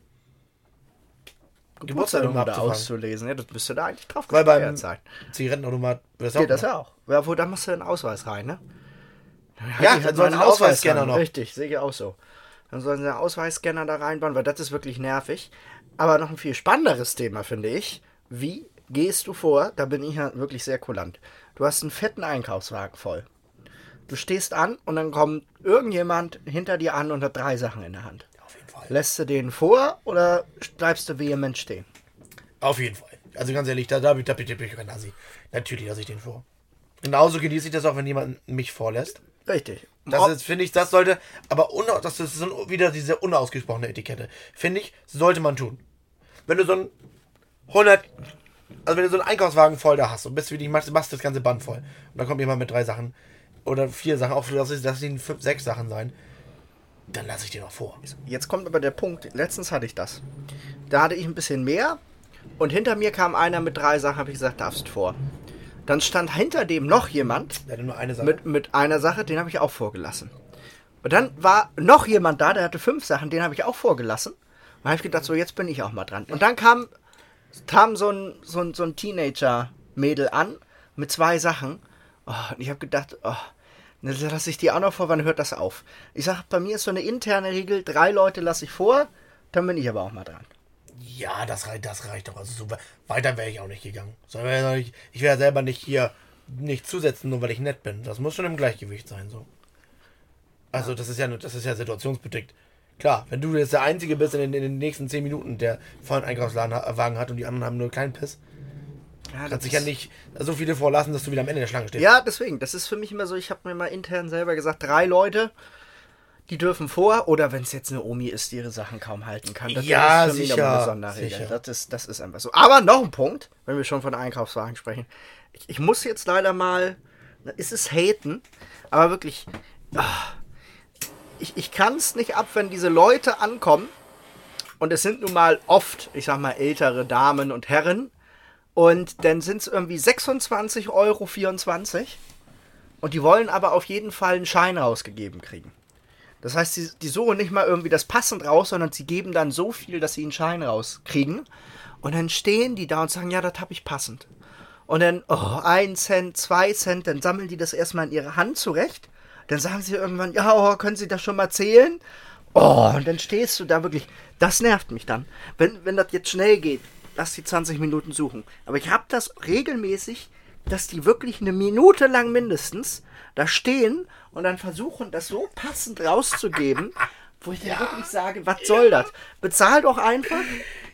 Geburtstag da auszulesen. Ja, das müsste da eigentlich drauf gespeichert sein. Zigarettenautomat wird das auch. Geht das ja auch. Ja, wo, da musst du einen Ausweis rein, ne? Ja, dann sollen sie einen Ausweisscanner noch. Richtig, sehe ich auch so. Dann sollen sie einen Ausweisscanner da reinbauen, weil das ist wirklich nervig. Aber noch ein viel spannenderes Thema, finde ich. Wie gehst du vor? Da bin ich ja wirklich sehr kulant. Du hast einen fetten Einkaufswagen voll. Du stehst an und dann kommt irgendjemand hinter dir an und hat drei Sachen in der Hand. Auf jeden Fall. Lässt du den vor oder bleibst du vehement stehen? Auf jeden Fall. Also ganz ehrlich, da, da, da, da bin ich kein Assi. Natürlich lasse ich den vor. Genauso genieße ich das auch, wenn jemand mich vorlässt. Richtig. Das ist, finde ich, das sollte, aber una, das ist so wieder diese unausgesprochene Etikette. Finde ich, sollte man tun. Wenn du so ein hundert, also wenn du so einen Einkaufswagen voll da hast und bist wie dich machst, machst das ganze Band voll. Und dann kommt jemand mit drei Sachen oder vier Sachen, auch das ist, das sind fünf, sechs Sachen sein, dann lasse ich dir noch vor. Jetzt kommt aber der Punkt, letztens hatte ich das. Da hatte ich ein bisschen mehr und hinter mir kam einer mit drei Sachen, habe ich gesagt, darfst vor. Dann stand hinter dem noch jemand Der hatte nur eine Sache. mit, mit einer Sache, den habe ich auch vorgelassen. Und dann war noch jemand da, der hatte fünf Sachen, den habe ich auch vorgelassen. Und dann habe ich gedacht, so jetzt bin ich auch mal dran. Und dann kam, kam so ein, so ein, so ein Teenager-Mädel an mit zwei Sachen. Oh, und ich habe gedacht, oh, dann lasse ich die auch noch vor, wann hört das auf? Ich sage, bei mir ist so eine interne Regel, drei Leute lasse ich vor, dann bin ich aber auch mal dran. Ja, das reicht, das reicht doch. Also so weiter wäre ich auch nicht gegangen. Ich, ich wäre selber nicht hier nicht zusetzen, nur weil ich nett bin. Das muss schon im Gleichgewicht sein, so. Also das ist ja das ist ja situationsbedingt. Klar, wenn du jetzt der Einzige bist in den, in den nächsten zehn Minuten, der vollen Einkaufswagen hat und die anderen haben nur keinen Piss, Ja, kannst dich ja nicht so viele vorlassen, dass du wieder am Ende der Schlange stehst. Ja, deswegen, das ist für mich immer so, ich habe mir mal intern selber gesagt, drei Leute, die dürfen vor, oder wenn es jetzt eine Omi ist, die ihre Sachen kaum halten kann. Das Ja, ist für mich sicher, nochmal eine Sonderregel. sicher. Das ist, das ist einfach so. Aber noch ein Punkt, wenn wir schon von Einkaufswagen sprechen. Ich, ich muss jetzt leider mal, ist es haten, aber wirklich, ach, ich, ich kann es nicht ab, wenn diese Leute ankommen, und es sind nun mal oft, ich sag mal, ältere Damen und Herren, und dann sind es irgendwie sechsundzwanzig Euro vierundzwanzig und die wollen aber auf jeden Fall einen Schein rausgegeben kriegen. Das heißt, die, die suchen nicht mal irgendwie das passend raus, sondern sie geben dann so viel, dass sie einen Schein rauskriegen. Und dann stehen die da und sagen, ja, das habe ich passend. Und dann, oh, ein Cent, zwei Cent, dann sammeln die das erstmal in ihre Hand zurecht. Dann sagen sie irgendwann, ja, oh, können Sie das schon mal zählen? Oh, und dann stehst du da wirklich, das nervt mich dann. Wenn, wenn das jetzt schnell geht, lass die zwanzig Minuten suchen. Aber ich habe das regelmäßig, dass die wirklich eine Minute lang mindestens da stehen und dann versuchen, das so passend rauszugeben, wo ich dann ja. wirklich sage, was soll das? Bezahl doch einfach,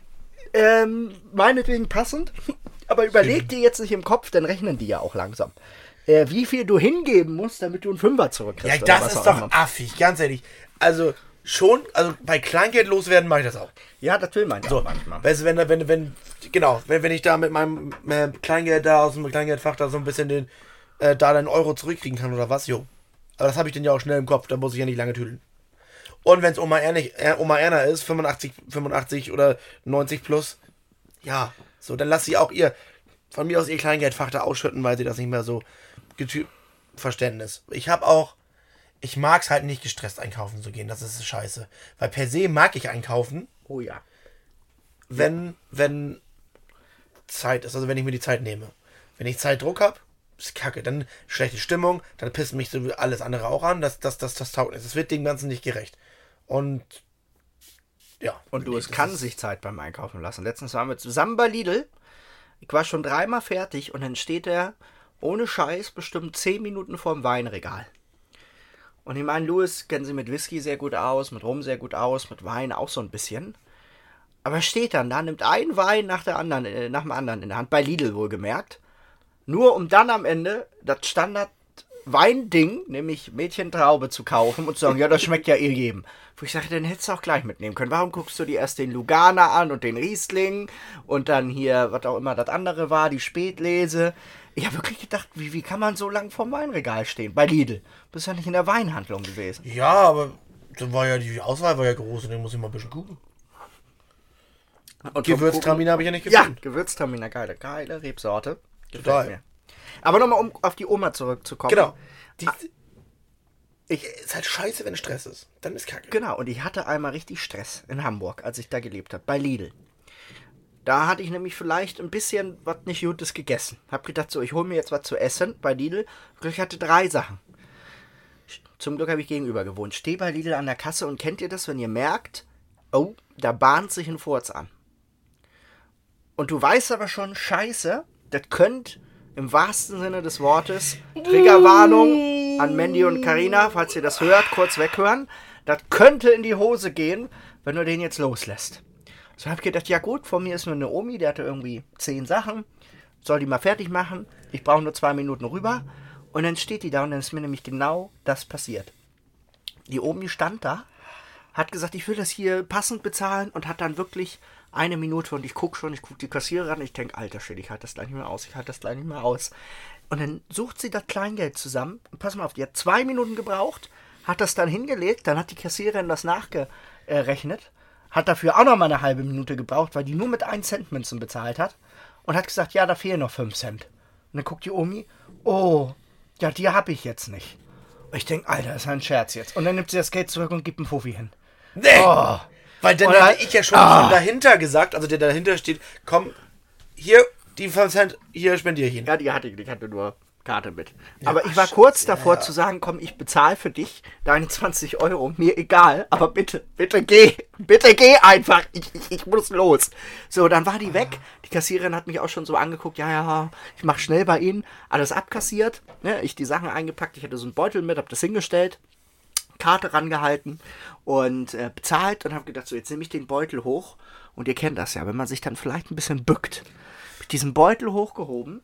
ähm, meinetwegen passend, aber überleg dir jetzt nicht im Kopf, dann rechnen die ja auch langsam, äh, wie viel du hingeben musst, damit du einen Fünfer zurückkriegst. Ja, das ist doch immer. affig, ganz ehrlich. Also schon, also bei Kleingeld loswerden mache ich das auch. Ja, das will man ja so, auch manchmal. Weißt du, wenn, wenn, wenn, genau, wenn, wenn ich da mit meinem äh, Kleingeld da aus dem Kleingeldfach da so ein bisschen den, äh, da einen Euro zurückkriegen kann oder was, jo. Aber das habe ich dann ja auch schnell im Kopf, da muss ich ja nicht lange tüdeln. Und wenn es Oma Erna, äh, Oma Erna ist, fünfundachtzig, fünfundachtzig oder neunzig plus, ja, so, dann lass sie auch ihr, von mir aus ihr Kleingeldfach da ausschütten, weil sie das nicht mehr so getü- Verständnis. Ich habe auch, ich mag es halt nicht gestresst einkaufen zu gehen, das ist scheiße. Weil per se mag ich einkaufen. Oh ja. Wenn, ja. wenn Zeit ist, also wenn ich mir die Zeit nehme. Wenn ich Zeitdruck habe, ist kacke, dann schlechte Stimmung, dann pisst mich so alles andere auch an, das, das, das, das taugt nicht. Das wird dem Ganzen nicht gerecht. Und ja. Und du, es kann sich Zeit beim Einkaufen lassen. Letztens waren wir zusammen bei Lidl. Ich war schon dreimal fertig und dann steht er ohne Scheiß bestimmt zehn Minuten vorm Weinregal. Und ich meine, Louis kennen sie mit Whisky sehr gut aus, mit Rum sehr gut aus, mit Wein auch so ein bisschen. Aber er steht dann da, nimmt einen Wein nach, der anderen, äh, nach dem anderen in der Hand, bei Lidl wohlgemerkt. Nur um dann am Ende das Standard-Weinding, nämlich Mädchentraube, zu kaufen und zu sagen, ja, das schmeckt ja eh jedem. Wo ich sage, den hättest du auch gleich mitnehmen können. Warum guckst du dir erst den Lugana an und den Riesling und dann hier, was auch immer das andere war, die Spätlese. Ich habe wirklich gedacht, wie, wie kann man so lang vorm Weinregal stehen? Bei Lidl. Du bist ja nicht in der Weinhandlung gewesen. Ja, aber dann war ja die Auswahl war ja groß und den muss ich mal ein bisschen gucken. Und Gewürztraminer habe ich ja nicht gefunden. Ja, Gewürztraminer, geile, geile Rebsorte. Total. Mir. Aber nochmal, um auf die Oma zurückzukommen. Genau. Die, ich, ist halt scheiße, wenn Stress ist. Dann ist kacke. Genau, und ich hatte einmal richtig Stress in Hamburg, als ich da gelebt habe, bei Lidl. Da hatte ich nämlich vielleicht ein bisschen was nicht Gutes gegessen. Hab gedacht, so, ich hole mir jetzt was zu essen bei Lidl. Ich hatte drei Sachen. Zum Glück habe ich gegenüber gewohnt. Stehe bei Lidl an der Kasse und kennt ihr das, wenn ihr merkt, oh, da bahnt sich ein Furz an. Und du weißt aber schon, scheiße, das könnte im wahrsten Sinne des Wortes, Triggerwarnung an Mandy und Carina, falls ihr das hört, kurz weghören, das könnte in die Hose gehen, wenn du den jetzt loslässt. So habe ich gedacht, ja gut, vor mir ist nur eine Omi, der hatte irgendwie zehn Sachen, soll die mal fertig machen, ich brauche nur zwei Minuten rüber und dann steht die da und dann ist mir nämlich genau das passiert. Die Omi stand da, hat gesagt, ich will das hier passend bezahlen und hat dann wirklich eine Minute und ich gucke schon, ich gucke die Kassiererin an und ich denke, alter Shit, ich halte das gleich nicht mehr aus, ich halte das gleich nicht mehr aus. Und dann sucht sie das Kleingeld zusammen und pass mal auf, die hat zwei Minuten gebraucht, hat das dann hingelegt, dann hat die Kassiererin das nachgerechnet, hat dafür auch noch mal eine halbe Minute gebraucht, weil die nur mit ein Cent Münzen bezahlt hat und hat gesagt, ja, da fehlen noch fünf Cent. Und dann guckt die Omi, oh, ja, die habe ich jetzt nicht. Und ich denke, Alter, das ist ein Scherz jetzt. Und dann nimmt sie das Geld zurück und gibt einen Fuffi hin. Nee! Oh. Weil dann Oder, hätte ich ja schon ah. von dahinter gesagt, also der dahinter steht, komm, hier, die fünf Cent, hier spendiere ich ihn. Ja, die hatte ich, ich hatte nur Karte mit. Ja, aber ich war ach, kurz ja, davor ja. zu sagen, komm, ich bezahle für dich deine zwanzig Euro, mir egal, aber bitte, bitte geh, bitte geh einfach, ich, ich, ich muss los. So, dann war die weg, die Kassiererin hat mich auch schon so angeguckt, ja, ja, ich mach schnell bei Ihnen, alles abkassiert, ne, ich die Sachen eingepackt, ich hatte so einen Beutel mit, hab das hingestellt, Karte rangehalten und äh, bezahlt und habe gedacht, so jetzt nehme ich den Beutel hoch und ihr kennt das ja, wenn man sich dann vielleicht ein bisschen bückt. Hab ich diesen Beutel hochgehoben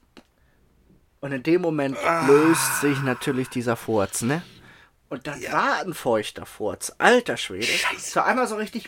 und in dem Moment ah. löst sich natürlich dieser Furz, ne? Und das ja. war ein feuchter Furz, alter Schwede. Scheiße. Es war einmal so richtig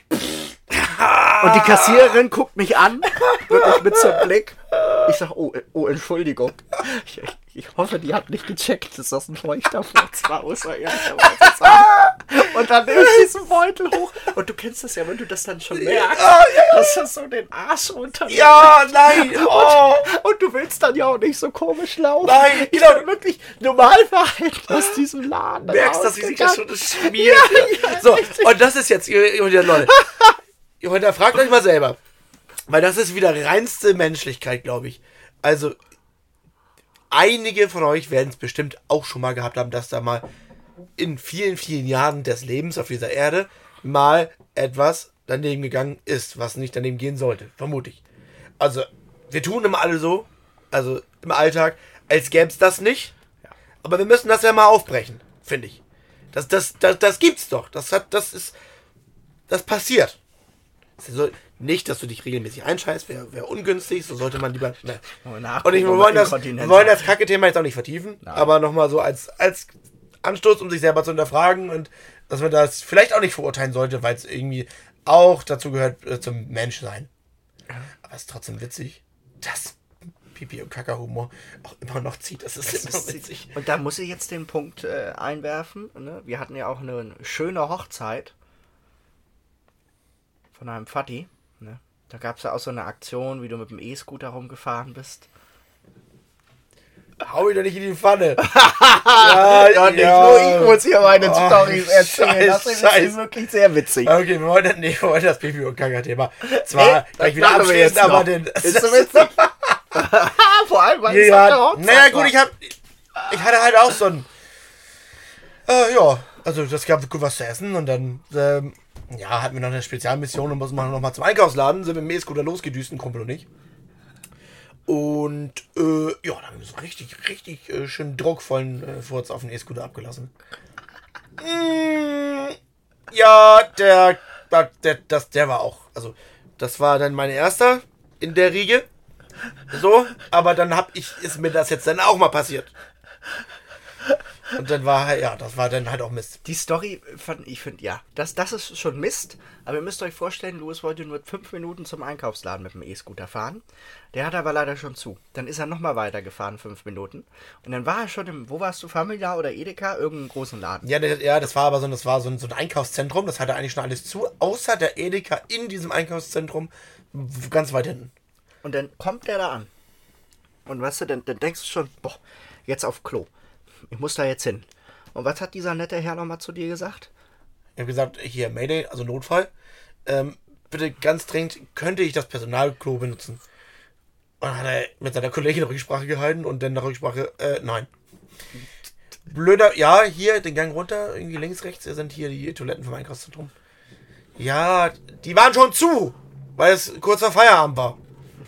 und die Kassiererin guckt mich an, wirklich mit so einem Blick. Ich sag, oh, oh Entschuldigung. Ich, ich hoffe, die hat nicht gecheckt, dass das ein feuchter Furz war, außer ehrlicherweise sagen. Und dann nehme ich diesen Beutel hoch. Und du kennst das ja, wenn du das dann schon merkst, ja, ja. dass das so den Arsch runter. Ja, nein. Oh. Und, und du willst dann ja auch nicht so komisch laufen. Nein, ich bin wirklich normal verhalten aus diesem Laden. Du merkst, dass sich das schon schmiert. Ja, ja, so, richtig. Und das ist jetzt, ihr, ihr Leute, ihr hinterfragt euch mal selber. Weil das ist wieder reinste Menschlichkeit, glaube ich. Also, einige von euch werden es bestimmt auch schon mal gehabt haben, dass da mal in vielen, vielen Jahren des Lebens auf dieser Erde mal etwas daneben gegangen ist, was nicht daneben gehen sollte. Vermute ich. Also, wir tun immer alle so, also im Alltag, als gäbe es das nicht. Ja. Aber wir müssen das ja mal aufbrechen, finde ich. Das, das, das, das gibt's doch. Das hat, das ist, das passiert. Also nicht, dass du dich regelmäßig einscheißt, wäre wär ungünstig, so sollte man lieber. Ne. Und ich, wir, wollen das, wir wollen das Kacke-Thema jetzt auch nicht vertiefen, Nein. aber nochmal so als, als Anstoß, um sich selber zu hinterfragen und dass man das vielleicht auch nicht verurteilen sollte, weil es irgendwie auch dazu gehört äh, zum Menschsein. Ja. Aber es ist trotzdem witzig, dass Pipi- und Kaka-Humor auch immer noch zieht. Das ist das immer ist witzig. Und da muss ich jetzt den Punkt äh, einwerfen. Ne? Wir hatten ja auch eine schöne Hochzeit von einem Vati. Ne? Da gab es ja auch so eine Aktion, wie du mit dem E-Scooter rumgefahren bist. Hau ihn doch nicht in die Pfanne. ja, ja, nicht ja. Nur ich muss hier meine oh, Storys erzählen. Scheiß, das ist Scheiß. wirklich sehr witzig. Okay, wir wollen, nee, wir wollen das Pipi- und Kaka-Thema zwar hey, gleich wieder abschließen, aber den... Ist so witzig. Vor allem, weil es ja, auf der Hochzeit naja, gut, war. ich hab... Ich hatte halt auch so ein... Äh, ja, also das gab gut was zu essen und dann... Ähm, ja, hatten wir noch eine Spezialmission und mussten noch mal zum Einkaufsladen, sind wir mit dem E-Scooter losgedüst, ein Kumpel und ich. Und, äh, ja, da haben wir so richtig, richtig äh, schön druckvollen äh, Furz auf den E-Scooter abgelassen. Mm, ja, der, der, der, das, der war auch, also, das war dann mein erster in der Riege. So, aber dann hab ich, ist mir das jetzt dann auch mal passiert. Und dann war halt, ja, das war dann halt auch Mist. Die Story, fand ich finde, ja, das, das ist schon Mist. Aber ihr müsst euch vorstellen, Louis wollte nur fünf Minuten zum Einkaufsladen mit dem E-Scooter fahren. Der hat aber leider schon zu. Dann ist er nochmal weitergefahren, fünf Minuten. Und dann war er schon im, wo warst du, Familia oder Edeka? Irgendeinen großen Laden. Ja, der, ja das war aber so, das war so ein, so ein Einkaufszentrum. Das hatte eigentlich schon alles zu, außer der Edeka in diesem Einkaufszentrum ganz weit hinten. Und dann kommt der da an. Und weißt du, dann, dann denkst du schon, boah, jetzt auf Klo. Ich muss da jetzt hin. Und was hat dieser nette Herr nochmal zu dir gesagt? Ich habe gesagt, hier, Mayday, also Notfall. Ähm, bitte ganz dringend, könnte ich das Personalklo benutzen? Und dann hat er mit seiner Kollegin Rücksprache gehalten und dann nach Rücksprache, äh, nein. Blöder, ja, hier den Gang runter, irgendwie links, rechts sind hier die Toiletten vom Einkaufszentrum. Ja, die waren schon zu, weil es kurz vor Feierabend war.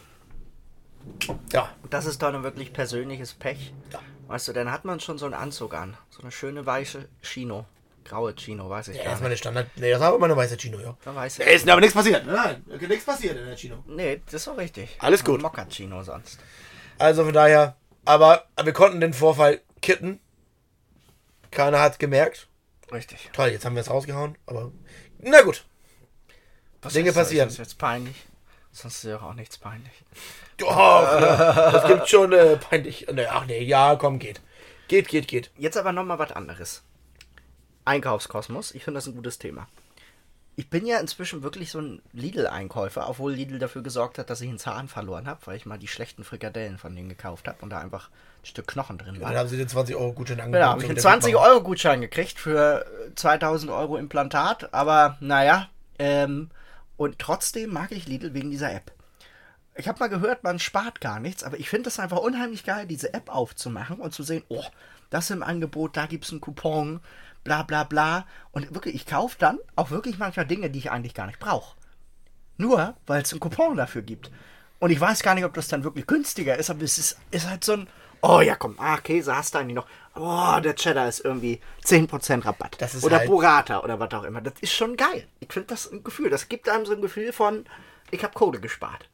Ja. Das ist doch ein wirklich persönliches Pech. Ja. Weißt du, dann hat man schon so einen Anzug an. So eine schöne weiße Chino. Graue Chino, weiß ich Ja, gar das ist nicht. meine Standard. Nee, das war aber meine weiße Chino, ja. Da weiß Da ich. ist aber nichts passiert. Nein, da ist nichts passiert in der Chino. Nee, das ist doch richtig. Alles gut. Mokka-Chino sonst. Also von daher, aber wir konnten den Vorfall kitten. Keiner hat's gemerkt. Richtig. Toll, jetzt haben wir es rausgehauen, aber na gut. Was Dinge ist das? passieren. Ist das jetzt peinlich? Sonst ist ja auch nichts peinlich. Oh, ja, das gibt schon äh, peinlich. Ach nee, ja, komm, geht. Geht, geht, geht. Jetzt aber nochmal was anderes. Einkaufskosmos, ich finde das ein gutes Thema. Ich bin ja inzwischen wirklich so ein Lidl-Einkäufer, obwohl Lidl dafür gesorgt hat, dass ich einen Zahn verloren habe, weil ich mal die schlechten Frikadellen von denen gekauft habe und da einfach ein Stück Knochen drin war. Dann haben sie den zwanzig Euro Gutschein angeboten. Ja, habe ich einen zwanzig Euro Gutschein gekriegt für zweitausend Euro Implantat, aber naja, ähm, und trotzdem mag ich Lidl wegen dieser App. Ich habe mal gehört, man spart gar nichts, aber ich finde es einfach unheimlich geil, diese App aufzumachen und zu sehen, oh, das ist im Angebot, da gibt es einen Coupon, bla bla bla. Und wirklich, ich kaufe dann auch wirklich manchmal Dinge, die ich eigentlich gar nicht brauche. Nur, weil es einen Coupon dafür gibt. Und ich weiß gar nicht, ob das dann wirklich günstiger ist, aber es ist, ist halt so ein, oh ja komm, ah, Käse hast du eigentlich noch. Oh, der Cheddar ist irgendwie zehn Prozent Rabatt. Das ist oder halt Burrata oder was auch immer. Das ist schon geil. Ich finde das ein Gefühl. Das gibt einem so ein Gefühl von, ich habe Kohle gespart.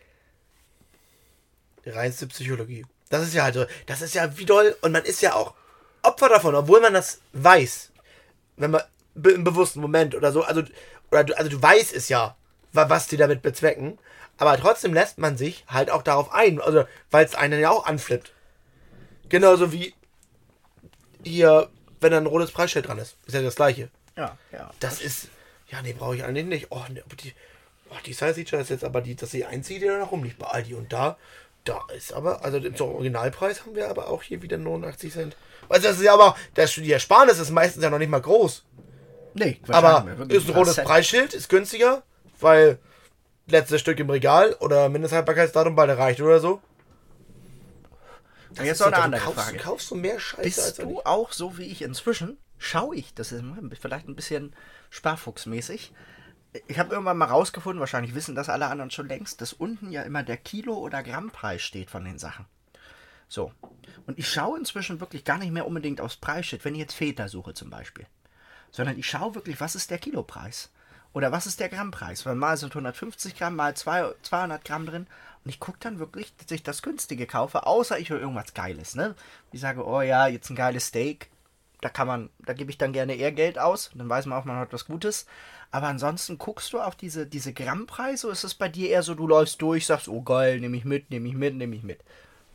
Reinste Psychologie. Das ist ja halt so, das ist ja wie doll und man ist ja auch Opfer davon, obwohl man das weiß. Wenn man be- im bewussten Moment oder so, also, oder du, also du weißt es ja, wa- was die damit bezwecken, aber trotzdem lässt man sich halt auch darauf ein, also weil es einen ja auch anflippt. Genauso wie hier, wenn da ein rotes Preisschild dran ist. Ist ja das gleiche. Ja, ja. Das ist, ja nee, brauche ich eigentlich nicht. Oh, nee, aber die, oh, die Size-Feature ist jetzt aber die, dass sie einzieht, die da noch rumliegt bei Aldi und da. Da ist aber, also zum Originalpreis haben wir aber auch hier wieder neunundachtzig Cent. Also das ist ja aber, das, die Ersparnis ist meistens ja noch nicht mal groß. Nee, Aber ist ein rotes Cent. Preisschild, ist günstiger, weil letztes Stück im Regal oder Mindesthaltbarkeitsdatum bald erreicht oder so. Und jetzt noch eine du andere kaufst, Frage. Kaufst du mehr Scheiße als Bist du ich? auch so wie ich inzwischen? Schaue ich, das ist vielleicht ein bisschen sparfuchsmäßig. Ich habe irgendwann mal rausgefunden, wahrscheinlich wissen das alle anderen schon längst, dass unten ja immer der Kilo- oder Grammpreis steht von den Sachen. So. Und ich schaue inzwischen wirklich gar nicht mehr unbedingt aufs Preisschild, wenn ich jetzt Feta suche zum Beispiel. Sondern ich schaue wirklich, was ist der Kilopreis? Oder was ist der Grammpreis? Weil mal sind hundertfünfzig Gramm, mal zweihundert Gramm drin. Und ich gucke dann wirklich, dass ich das Günstige kaufe, außer ich will irgendwas Geiles, ne? Ich sage, oh ja, jetzt ein geiles Steak. Da kann man, da gebe ich dann gerne eher Geld aus. Dann weiß man auch, man hat was Gutes. Aber ansonsten guckst du auf diese, diese Grammpreise, oder ist es bei dir eher so, du läufst durch, sagst, oh geil, nehme ich mit, nehme ich mit, nehme ich mit.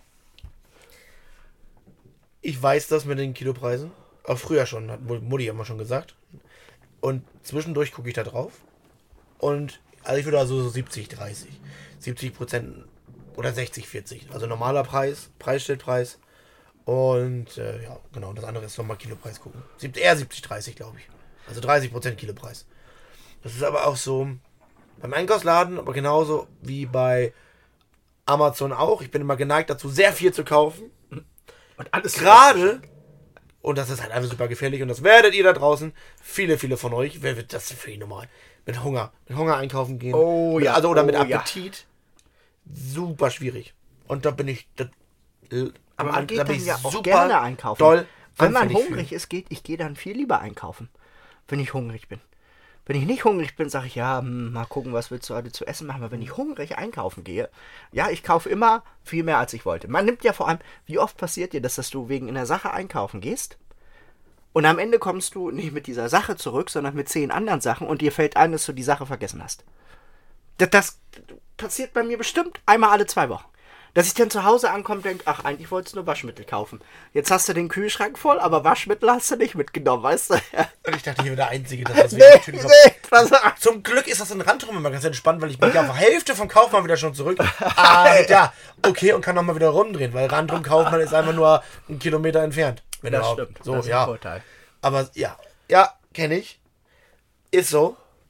Ich weiß das mit den Kilopreisen. Auch früher schon, hat wohl Mutti immer schon gesagt. Und zwischendurch gucke ich da drauf. Und also ich würde also so siebzig, dreißig. siebzig Prozent oder sechzig, vierzig. Also normaler Preis, Preisschildpreis. Und äh, ja, genau, das andere ist nochmal Kilopreis gucken. Sieb- Eher siebzig, dreißig, glaube ich. Also dreißig Prozent Kilopreis. Das ist aber auch so beim Einkaufsladen, aber genauso wie bei Amazon auch. Ich bin immer geneigt dazu, sehr viel zu kaufen. Und alles Gerade, und das ist halt einfach super gefährlich, und das werdet ihr da draußen, viele, viele von euch, wer wird das für ihn normal? Mit Hunger, mit Hunger einkaufen gehen. Oh ja, Also, oder mit oh ja. Appetit. Super schwierig. Und da bin ich, da, Aber am- man geht da bin dann ich ja auch super gerne einkaufen. doll Wenn man anfällig hungrig für. ist, geht, ich gehe dann viel lieber einkaufen, wenn ich hungrig bin. Wenn ich nicht hungrig bin, sage ich, ja, hm, mal gucken, was willst du heute zu essen machen. Aber wenn ich hungrig einkaufen gehe, ja, ich kaufe immer viel mehr, als ich wollte. Man nimmt ja vor allem, wie oft passiert dir das, dass du wegen einer Sache einkaufen gehst und am Ende kommst du nicht mit dieser Sache zurück, sondern mit zehn anderen Sachen und dir fällt ein, dass du die Sache vergessen hast. Das, das passiert bei mir bestimmt einmal alle zwei Wochen. Dass ich dann zu Hause ankomme und denke, ach, eigentlich wolltest du nur Waschmittel kaufen. Jetzt hast du den Kühlschrank voll, aber Waschmittel hast du nicht mitgenommen, weißt du? Und ich dachte, ich wäre der Einzige, dass das Nee, natürlich nee, pass auf. Zum Glück ist das in Randrum immer ganz entspannt, weil ich bin ja auf der Hälfte vom Kaufmann wieder schon zurück. Ah, ja, okay, und kann nochmal wieder rumdrehen, weil Randrum Kaufmann ist einfach nur einen Kilometer entfernt. Wenn Das überhaupt. stimmt, So, das ist ja. ein Vorteil. Aber ja, ja, kenne ich. Ist so.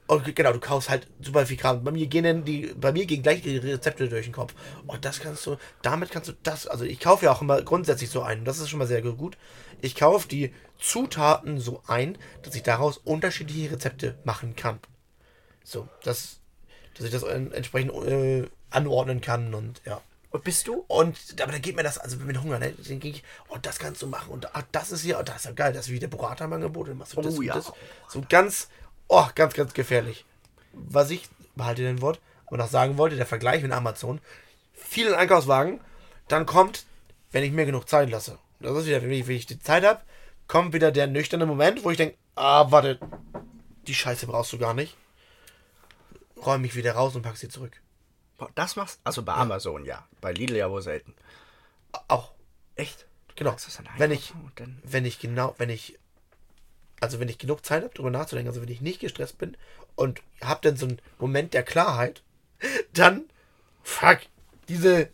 Und genau, du kaufst halt super viel Kram. Bei mir gehen dann die, bei mir gehen gleich die Rezepte durch den Kopf. Oh, das kannst du, damit kannst du das, also ich kaufe ja auch immer grundsätzlich so ein. Das ist schon mal sehr gut. Ich kaufe die Zutaten so ein, dass ich daraus unterschiedliche Rezepte machen kann. So, dass, dass ich das entsprechend äh, anordnen kann und ja. Und bist du? Und aber dann geht mir das, also mit Hunger, ne? Dann gehe ich, oh, das kannst du machen und ach, das ist hier, oh, das ist ja geil, das ist wie der Burrata im Angebot, dann machst du das Oh, und ja. das. So ganz, oh, ganz, ganz gefährlich. Was ich, behalte den Wort, aber noch sagen wollte, der Vergleich mit Amazon, viel in Einkaufswagen, dann kommt, wenn ich mir genug Zeit lasse. Das ist wieder, wenn ich, wenn ich die Zeit habe, kommt wieder der nüchterne Moment, wo ich denke, ah, warte, die Scheiße brauchst du gar nicht. Räume mich wieder raus und pack sie zurück. Das machst also bei Amazon, ja. Bei Lidl ja wohl selten. Auch. Echt? Genau. Packst das dann Wenn einfach ich, und dann- wenn ich genau, wenn ich, also wenn ich genug Zeit habe, darüber nachzudenken, also wenn ich nicht gestresst bin und habe dann so einen Moment der Klarheit, dann, fuck, diese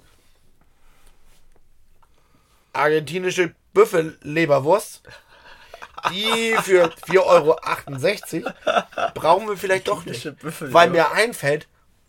argentinische Büffelleberwurst, die für vier Euro achtundsechzig brauchen wir vielleicht doch nicht. Argentinische Büffelleber. Weil mir einfällt,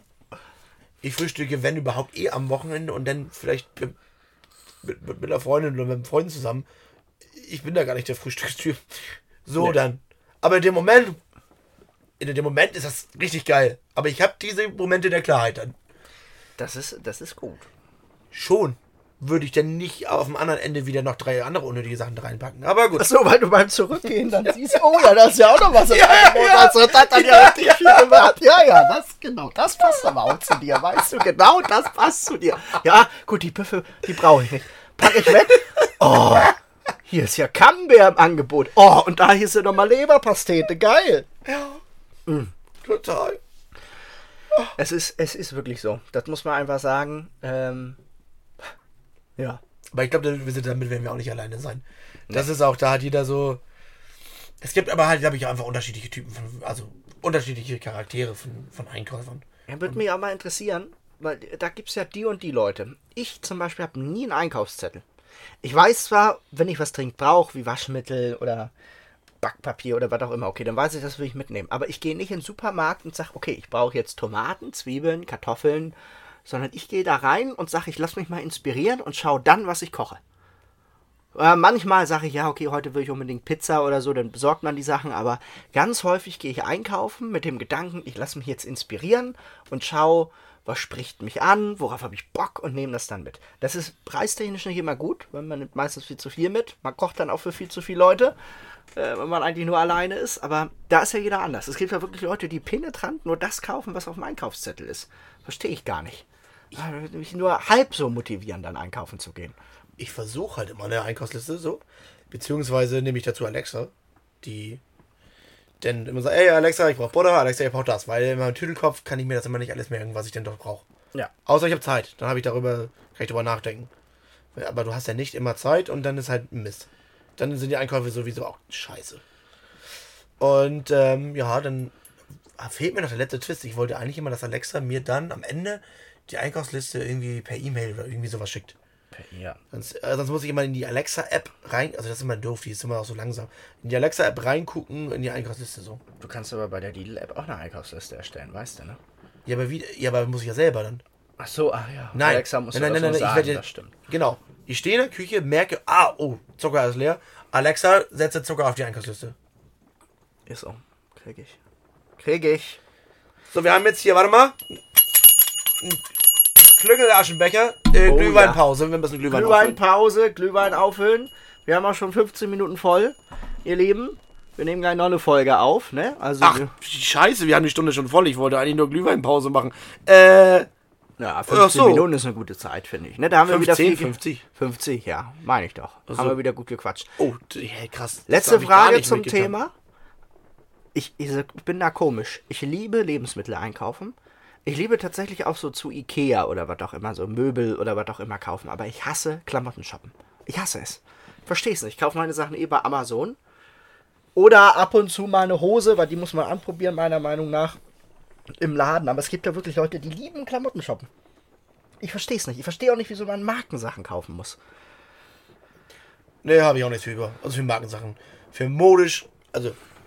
ich frühstücke, wenn überhaupt, eh am Wochenende und dann vielleicht mit, mit, mit einer Freundin oder mit einem Freund zusammen. Ich bin da gar nicht der Frühstückstyp. So Nee. dann. Aber in dem Moment, in dem Moment ist das richtig geil. Aber ich habe diese Momente der Klarheit dann. Das ist, das ist gut. Schon würde ich dann nicht auf dem anderen Ende wieder noch drei andere unnötige Sachen da reinpacken. Aber gut. Achso, weil du beim Zurückgehen dann siehst, oh ja, das ist ja auch noch was. Ja, ja, ja. Also, das hat dann ja richtig viel gemacht. Ja, ja, das genau, das passt aber auch zu dir, weißt du, genau, das passt zu dir. Ja, gut, die Büffel, die brauche ich nicht. Pack ich weg. Oh, hier ist ja Camembert im Angebot. Oh, und da hier ist ja nochmal Leberpastete, geil. Ja. Total. Es ist, es ist wirklich so. Das muss man einfach sagen. Ähm, ja. Aber ich glaube, damit werden wir auch nicht alleine sein. Das ist auch, da hat jeder so. Es gibt aber halt, glaube ich, einfach unterschiedliche Typen von, also unterschiedliche Charaktere von, von Einkäufern. Ja, würde mich auch mal interessieren, weil da gibt es ja die und die Leute. Ich zum Beispiel habe nie einen Einkaufszettel. Ich weiß zwar, wenn ich was dringend brauche, wie Waschmittel oder Backpapier oder was auch immer, okay, dann weiß ich, das will ich mitnehmen. Aber ich gehe nicht in den Supermarkt und sage, okay, ich brauche jetzt Tomaten, Zwiebeln, Kartoffeln, sondern ich gehe da rein und sage, ich lasse mich mal inspirieren und schaue dann, was ich koche. Äh, manchmal sage ich, ja, okay, heute will ich unbedingt Pizza oder so, dann besorgt man die Sachen, aber ganz häufig gehe ich einkaufen mit dem Gedanken, ich lasse mich jetzt inspirieren und schaue, was spricht mich an, worauf habe ich Bock und nehme das dann mit. Das ist preistechnisch nicht immer gut, weil man nimmt meistens viel zu viel mit. Man kocht dann auch für viel zu viele Leute, äh, wenn man eigentlich nur alleine ist, aber da ist ja jeder anders. Es gibt ja wirklich Leute, die penetrant nur das kaufen, was auf dem Einkaufszettel ist. Verstehe ich gar nicht. Ja, da würde mich nur halb so motivieren, dann einkaufen zu gehen. Ich versuche halt immer eine Einkaufsliste so. Beziehungsweise nehme ich dazu Alexa, die dann immer sagt, ey Alexa, ich brauche Butter, Alexa, ich brauche das. Weil in meinem Tüdelkopf kann ich mir das immer nicht alles merken, was ich denn doch brauche. Ja. Außer ich habe Zeit, dann habe ich darüber, kann ich darüber nachdenken. Aber du hast ja nicht immer Zeit und dann ist halt Mist. Dann sind die Einkäufe sowieso auch scheiße. Und ähm, ja, dann fehlt mir noch der letzte Twist. Ich wollte eigentlich immer, dass Alexa mir dann am Ende die Einkaufsliste irgendwie per E-Mail oder irgendwie sowas schickt. Ja. Sonst, äh, sonst muss ich immer in die Alexa-App rein, also das ist immer doof, die ist immer auch so langsam. In die Alexa-App reingucken, in die Einkaufsliste so. Du kannst aber bei der Lidl-App auch eine Einkaufsliste erstellen, weißt du, ne? Ja, aber wie, ja, aber muss ich ja selber dann. Ach so, ach ja. Nein, Alexa muss nein, nein, das nein, nur nein, ich sagen, werde, das stimmt. Genau. Ich stehe in der Küche, merke, ah, oh, Zucker ist leer. Alexa, setze Zucker auf die Einkaufsliste. Ist so. Krieg ich. Krieg ich. So, wir haben jetzt hier, warte mal, ein Klüngel-Aschenbecher, äh, Oh, Glühweinpause, wir müssen Glühwein auffüllen. Glühweinpause, Glühwein auffüllen. Wir haben auch schon fünfzehn Minuten voll, ihr Lieben. Wir nehmen gleich noch eine Folge auf, ne? Also, Ach, wir- scheiße, wir haben die Stunde schon voll. Ich wollte eigentlich nur Glühweinpause machen. Äh, ja, Ach fünfzehn so. Minuten ist eine gute Zeit, finde ich. Ne? Da haben wir wieder fünfzehn, viel ge- fünfzig. fünfzig, ja, meine ich doch. so. Haben wir wieder gut gequatscht. Oh, hey, krass. Das Letzte hab ich gar Frage nicht zum mitgetan. Thema. Ich, ich bin da komisch. Ich liebe Lebensmittel einkaufen. Ich liebe tatsächlich auch so zu Ikea oder was auch immer, so Möbel oder was auch immer kaufen. Aber ich hasse Klamotten shoppen. Ich hasse es. Versteh's nicht. Ich kaufe meine Sachen eh bei Amazon. Oder ab und zu mal eine Hose, weil die muss man anprobieren, meiner Meinung nach, im Laden. Aber es gibt ja wirklich Leute, die lieben Klamotten shoppen. Ich verstehe es nicht. Ich verstehe auch nicht, wieso man Markensachen kaufen muss. Nee, habe ich auch nichts für über. Also für Markensachen. Für modisch, also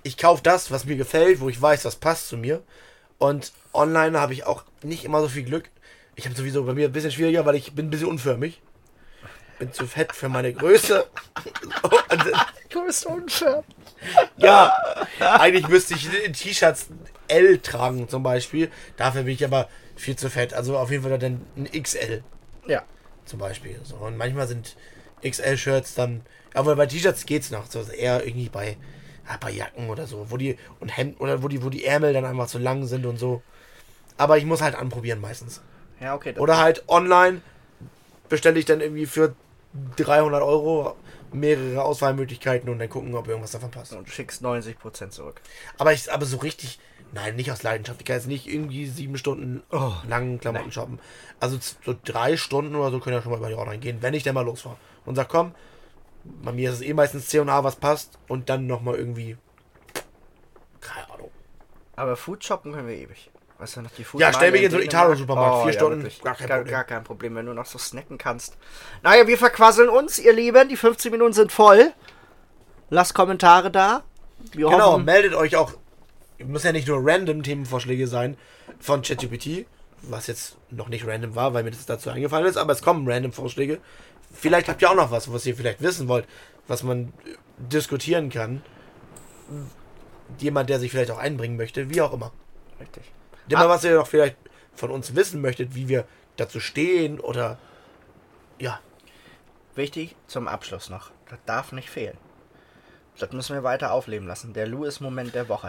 ich kaufe das, was mir gefällt, wo ich weiß, was passt zu mir. Und online habe ich auch nicht immer so viel Glück. Ich habe sowieso bei mir ein bisschen schwieriger, weil ich bin ein bisschen unförmig. Bin zu fett für meine Größe. Du bist unfair. Ja, eigentlich müsste ich T-Shirts L tragen zum Beispiel. Dafür bin ich aber viel zu fett. Also auf jeden Fall dann ein X L Ja. zum Beispiel. So, und manchmal sind X L-Shirts dann... Aber bei T-Shirts geht's noch. So eher irgendwie bei, ja, bei Jacken oder so. Wo die, und Hemden, oder wo die, wo die Ärmel dann einfach zu lang sind und so. Aber ich muss halt anprobieren meistens. Ja, okay. Oder halt online bestelle ich dann irgendwie für dreihundert Euro mehrere Auswahlmöglichkeiten und dann gucken, ob irgendwas davon passt. Und du schickst neunzig Prozent zurück. Aber ich, aber so richtig, nein, nicht aus Leidenschaft. Ich kann jetzt nicht irgendwie sieben Stunden oh, lang Klamotten nein. shoppen. Also so drei Stunden oder so können ja schon mal über die Ordnung gehen, wenn ich dann mal losfahre. Und sag, komm, bei mir ist es eh meistens C und A, was passt. Und dann nochmal irgendwie, keine Ahnung. Aber Food shoppen können wir ewig. Weißt du noch, die Food Ja, stell mich in so einen Italo-Supermarkt. Oh, Vier ja, Stunden, wirklich. gar kein gar, Problem. gar kein Problem, wenn du noch so snacken kannst. Naja, wir verquasseln uns, ihr Lieben. Die fünfzehn Minuten sind voll. Lasst Kommentare da. Wir Genau, hoffen, meldet euch auch. Muss ja nicht nur random Themenvorschläge sein von ChatGPT, was jetzt noch nicht random war, weil mir das dazu eingefallen ist, aber es kommen random Vorschläge. Vielleicht habt ihr auch noch was, was ihr vielleicht wissen wollt, was man diskutieren kann. Jemand, der sich vielleicht auch einbringen möchte, wie auch immer. Richtig. Immer ah. was ihr noch vielleicht von uns wissen möchtet, wie wir dazu stehen oder ja. Wichtig zum Abschluss noch. Das darf nicht fehlen. Das müssen wir weiter aufleben lassen. Der Louis-Moment der Woche.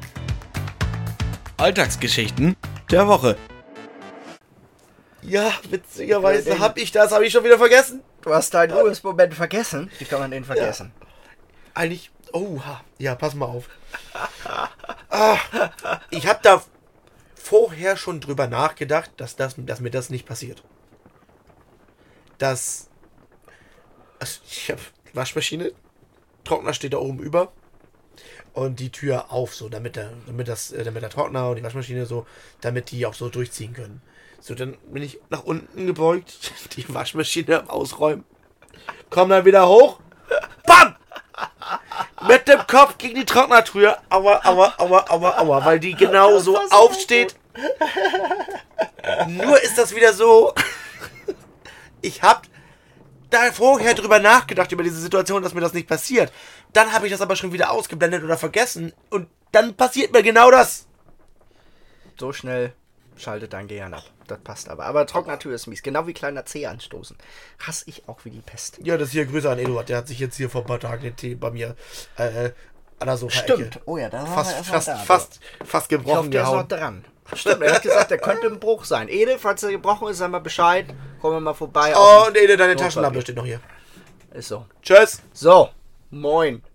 Alltagsgeschichten der Woche. Ja, witzigerweise habe ich das, habe ich schon wieder vergessen. Du hast deinen Louis-Moment vergessen? Wie kann man den vergessen? Ja. Eigentlich, oh, ja, pass mal auf. ah, ich habe da vorher schon drüber nachgedacht, dass, das, dass mir das nicht passiert. Dass, also ich habe Waschmaschine, Trockner steht da oben über und die Tür auf, so damit der, damit das, damit der Trockner und die Waschmaschine so, damit die auch so durchziehen können. So, dann bin ich nach unten gebeugt, die Waschmaschine am Ausräumen, komm dann wieder hoch, BAM! Mit dem Kopf gegen die Trocknertür, aua, aua, aua, aua, aua, weil die genau so aufsteht. Nur ist das wieder so, ich hab da vorher drüber nachgedacht, über diese Situation, dass mir das nicht passiert. Dann habe ich das aber schon wieder ausgeblendet oder vergessen und dann passiert mir genau das. So schnell schaltet dein Gehirn ab. Das passt aber. Aber Trocknertür ist mies. Genau wie kleiner Zeh anstoßen. Hasse ich auch wie die Pest. Ja, das hier Grüße an Eduard. Der hat sich jetzt hier vor ein paar Tagen den Tee bei mir äh, an der Sofa-Ecke. Stimmt. Oh ja, da war fast, er fast, da, fast, fast gebrochen ich hoffe, der gehauen. ist noch dran. Stimmt, er hat gesagt, der könnte im Bruch sein. Ede, falls er gebrochen ist, sag mal Bescheid. Kommen wir mal vorbei. Oh, und Ede, deine Taschenlampe steht noch hier. Ist so. Tschüss. So, moin.